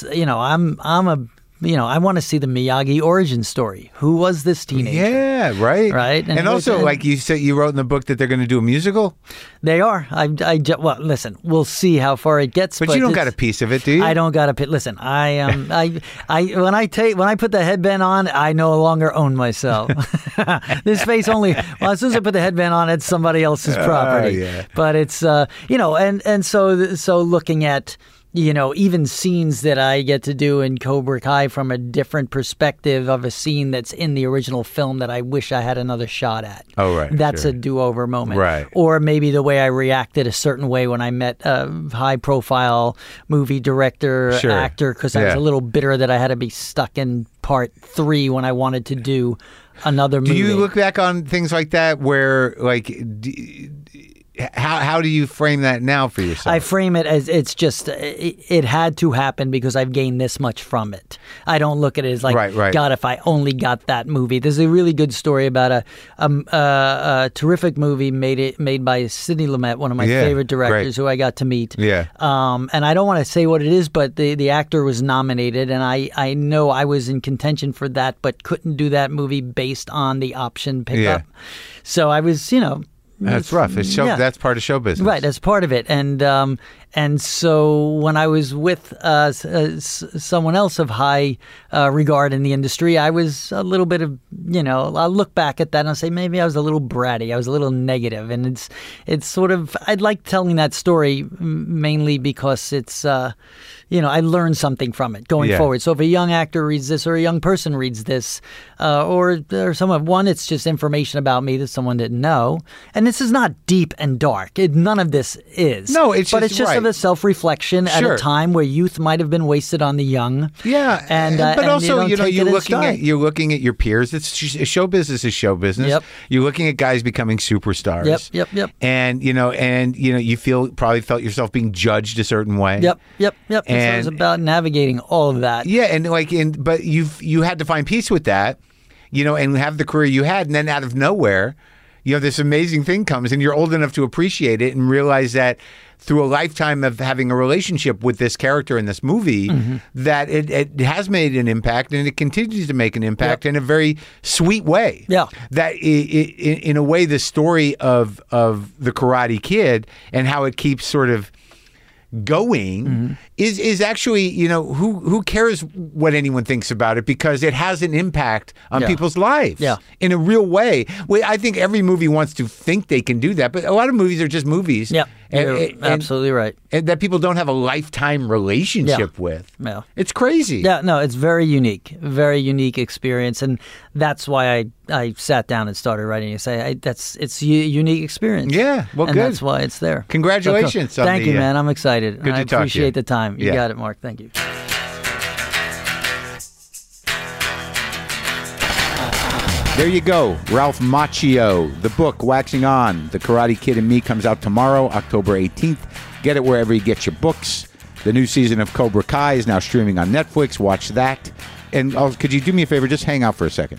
I want to see the Miyagi origin story. Who was this teenager? Yeah, right. Right. And also, like you said, you wrote in the book that they're going to do a musical? They are. Well, listen, we'll see how far it gets. But you don't got a piece of it, do you? I don't got a piece. Listen, when I put the headband on, I no longer own myself. This face only, as soon as I put the headband on, it's somebody else's property. Yeah. But it's, and so looking at, even scenes that I get to do in Cobra Kai from a different perspective of a scene that's in the original film that I wish I had another shot at. Oh, right. That's a do-over moment. Right. Or maybe the way I reacted a certain way when I met a high-profile movie director, actor, because I was a little bitter that I had to be stuck in part 3 when I wanted to do another movie. Do you look back on things like that where, like... How do you frame that now for yourself? I frame it as it's just it had to happen because I've gained this much from it. I don't look at it as like, God, if I only got that movie. There's a really good story about a terrific movie made by Sidney Lumet, one of my favorite directors, who I got to meet. Yeah. And I don't want to say what it is, but the actor was nominated, and I know I was in contention for that, but couldn't do that movie based on the option pickup. Yeah. So I was, That's rough. It's that's part of show business. Right, that's part of it. And so when I was with someone else of high regard in the industry, I was a little bit of, I'll look back at that and I'll say maybe I was a little bratty. I was a little negative. And it's sort of, I'd like telling that story mainly because it's, I learned something from it going forward. So if a young actor reads this or a young person reads this, or someone, it's just information about me that someone didn't know. And this is not deep and dark. None of this is. No, it's just of a self-reflection at a time where youth might have been wasted on the young. Yeah, but also, you're looking at your peers. Show business is show business. Yep. You're looking at guys becoming superstars. Yep. And you probably felt yourself being judged a certain way. Yep. And so it was about navigating all of that. Yeah, but you had to find peace with that, and have the career you had, and then out of nowhere, this amazing thing comes, and you're old enough to appreciate it and realize that through a lifetime of having a relationship with this character in this movie, that it has made an impact, and it continues to make an impact in a very sweet way. Yeah. That in a way, the story of the Karate Kid and how it keeps sort of going is actually, who cares what anyone thinks about it, because it has an impact on people's lives in a real way. I think every movie wants to think they can do that, but a lot of movies are just movies. Yeah, you're absolutely right. And that people don't have a lifetime relationship with. Yeah. It's crazy. Yeah, no, it's very unique experience, and that's why I sat down and started writing. It's a unique experience. Yeah, well, and good. That's why it's there. Congratulations. So, thank you, man. I'm excited. Good to talk to you. I appreciate the time. You got it, Mark. Thank you. There you go. Ralph Macchio. The book, Waxing On, The Karate Kid and Me, comes out tomorrow, October 18th. Get it wherever you get your books. The new season of Cobra Kai is now streaming on Netflix. Watch that. And could you do me a favor? Just hang out for a second.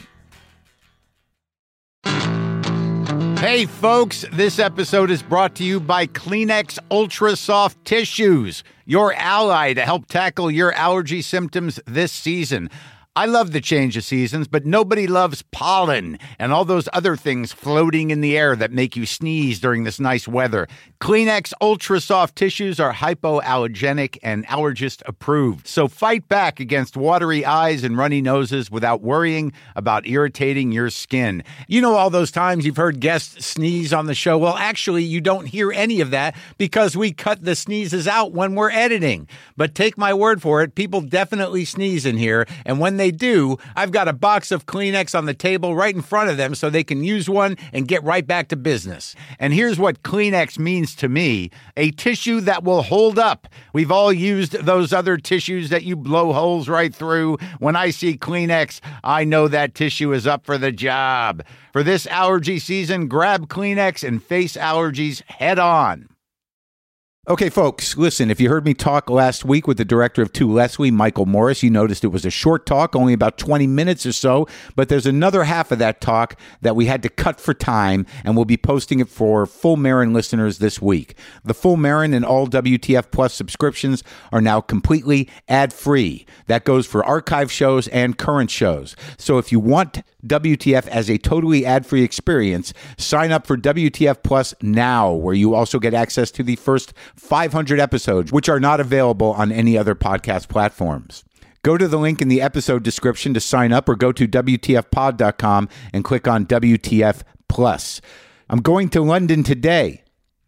Hey, folks, this episode is brought to you by Kleenex Ultra Soft Tissues, your ally to help tackle your allergy symptoms this season. I love the change of seasons, but nobody loves pollen and all those other things floating in the air that make you sneeze during this nice weather. Kleenex Ultra Soft Tissues are hypoallergenic and allergist approved. So fight back against watery eyes and runny noses without worrying about irritating your skin. You know, all those times you've heard guests sneeze on the show. Well, actually, you don't hear any of that because we cut the sneezes out when we're editing. But take my word for it, people definitely sneeze in here. And when they do, I've got a box of Kleenex on the table right in front of them so they can use one and get right back to business. And here's what Kleenex means to me: a tissue that will hold up. We've all used those other tissues that you blow holes right through. When I see Kleenex, I know that tissue is up for the job. For this allergy season, grab Kleenex and face allergies head on. Okay, folks, listen, if you heard me talk last week with the director of To Leslie, Michael Morris, you noticed it was a short talk, only about 20 minutes or so, but there's another half of that talk that we had to cut for time, and we'll be posting it for Full Marin listeners this week. The Full Marin and all WTF Plus subscriptions are now completely ad-free. That goes for archive shows and current shows. So if you want WTF as a totally ad-free experience, sign up for WTF Plus now, where you also get access to the first 500 episodes, which are not available on any other podcast platforms. Go to the link in the episode description to sign up, or go to WTFpod.com and click on WTF Plus. I'm going to London today,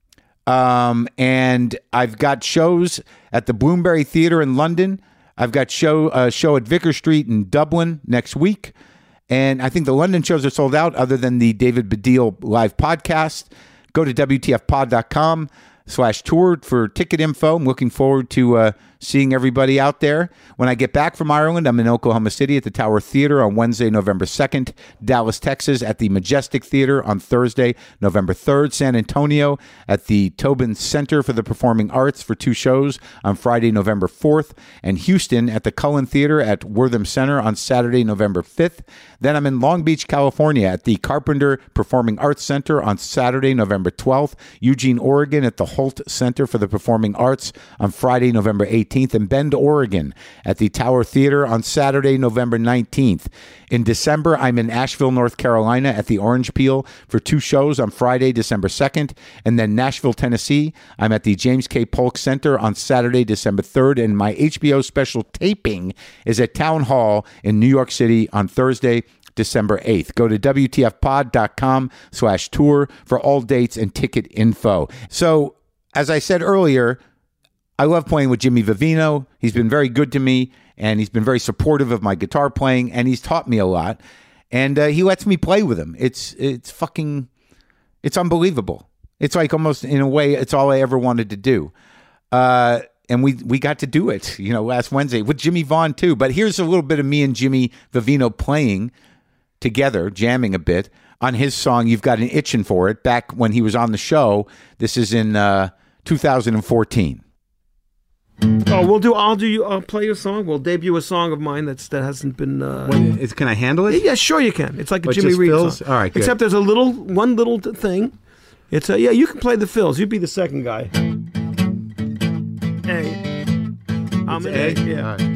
and I've got shows at the Bloomsbury Theatre in London. I've got a show at Vicar Street in Dublin next week. And I think the London shows are sold out, other than the David Baddiel live podcast. Go to WTFpod.com/tour for ticket info. I'm looking forward to seeing everybody out there. When I get back from Ireland, I'm in Oklahoma City at the Tower Theater on Wednesday, November 2nd, Dallas, Texas at the Majestic Theater on Thursday, November 3rd, San Antonio at the Tobin Center for the Performing Arts for 2 shows on Friday, November 4th, and Houston at the Cullen Theater at Wortham Center on Saturday, November 5th. Then I'm in Long Beach, California at the Carpenter Performing Arts Center on Saturday, November 12th, Eugene, Oregon at the Holt Center for the Performing Arts on Friday, November 18th, and Bend, Oregon at the Tower Theater on Saturday, November 19th. In December, I'm in Asheville, North Carolina at the Orange Peel for 2 shows on Friday, December 2nd, and then Nashville, Tennessee. I'm at the James K. Polk Center on Saturday, December 3rd, and my HBO special taping is at Town Hall in New York City on Thursday, December 8th. Go to WTFpod.com/tour for all dates and ticket info. So, as I said earlier, I love playing with Jimmy Vivino. He's been very good to me, and he's been very supportive of my guitar playing, and he's taught me a lot. And he lets me play with him. It's unbelievable. It's like almost, in a way, it's all I ever wanted to do. And we got to do it, last Wednesday with Jimmy Vaughn too. But here's a little bit of me and Jimmy Vivino playing together, jamming a bit on his song "You've Got an Itchin' for It" back when he was on the show. This is in 2014. I'll play your song. We'll debut a song of mine that hasn't been. Can I handle it? Yeah, sure you can. It's like a Jimmy Reed song. All right, good. Except there's one little thing. It's you can play the fills. You be the second guy. A. I'm an A. Yeah. All right.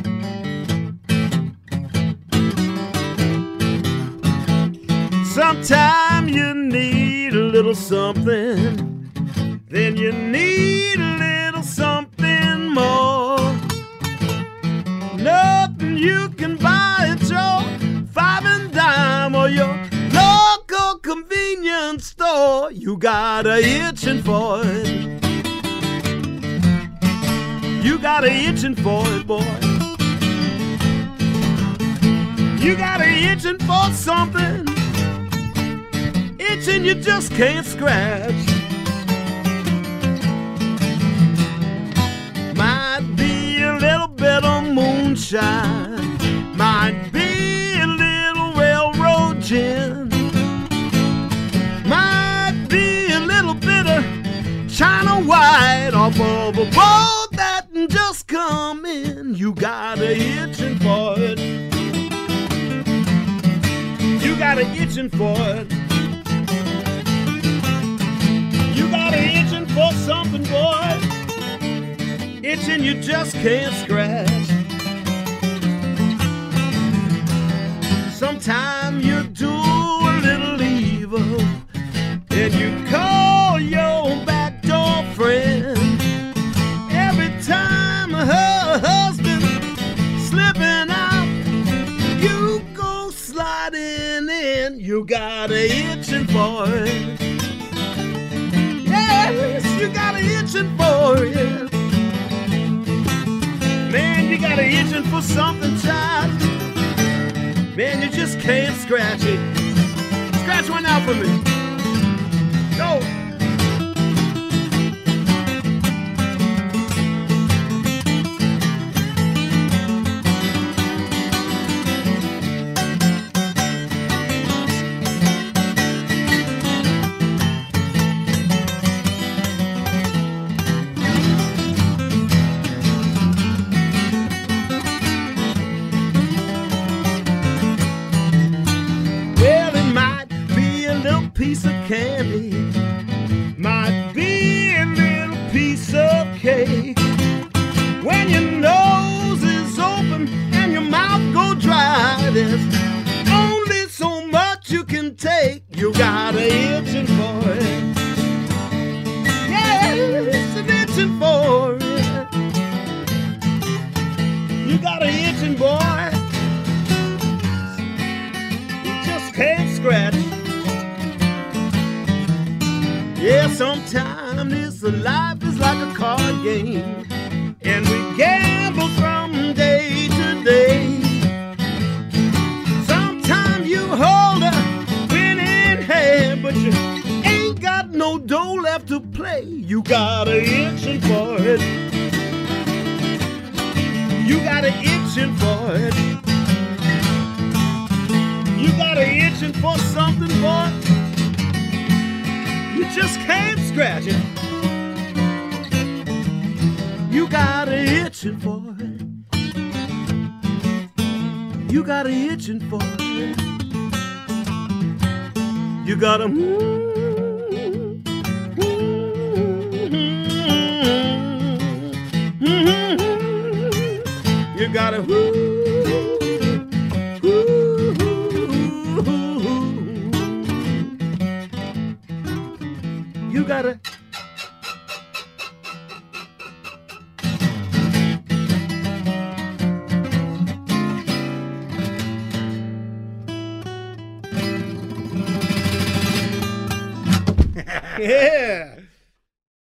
Sometime you need a little something, then you need a little something got a itching for it. You got a itching for it, boy. You got a itching for something, itching you just can't scratch. Might be a little bit of moonshine, might be a little railroad gin, might be a little bit of China white off of a boat that just come in. You got a itching for it. You got a itching for it. You got a itching for something, boy, itching you just can't scratch. Sometime you do a little evil and you call your back door friend. Every time her husband slipping out, you go sliding in. You got a itching for it. Yes, you got a itching for it. Man, you got a itching for something, child. Man, you just can't scratch it. Scratch one out for me. Go. Piece of candy, might be a little piece of cake. When your nose is open and your mouth go dry, there's only so much you can take. You got a itching for it. Yes, an itching for it. You got a itching, boy, you just can't scratch. Yeah, sometimes this life is like a card game, and we gamble from day to day. Sometimes you hold a winning hand, but you ain't got no dough left to play. You got a itching for it. You got a itching for it. You got a itching for something, boy, you just can't scratch it. You got a itching for it. You got a itching for it. You got a you got a you gotta. Yeah.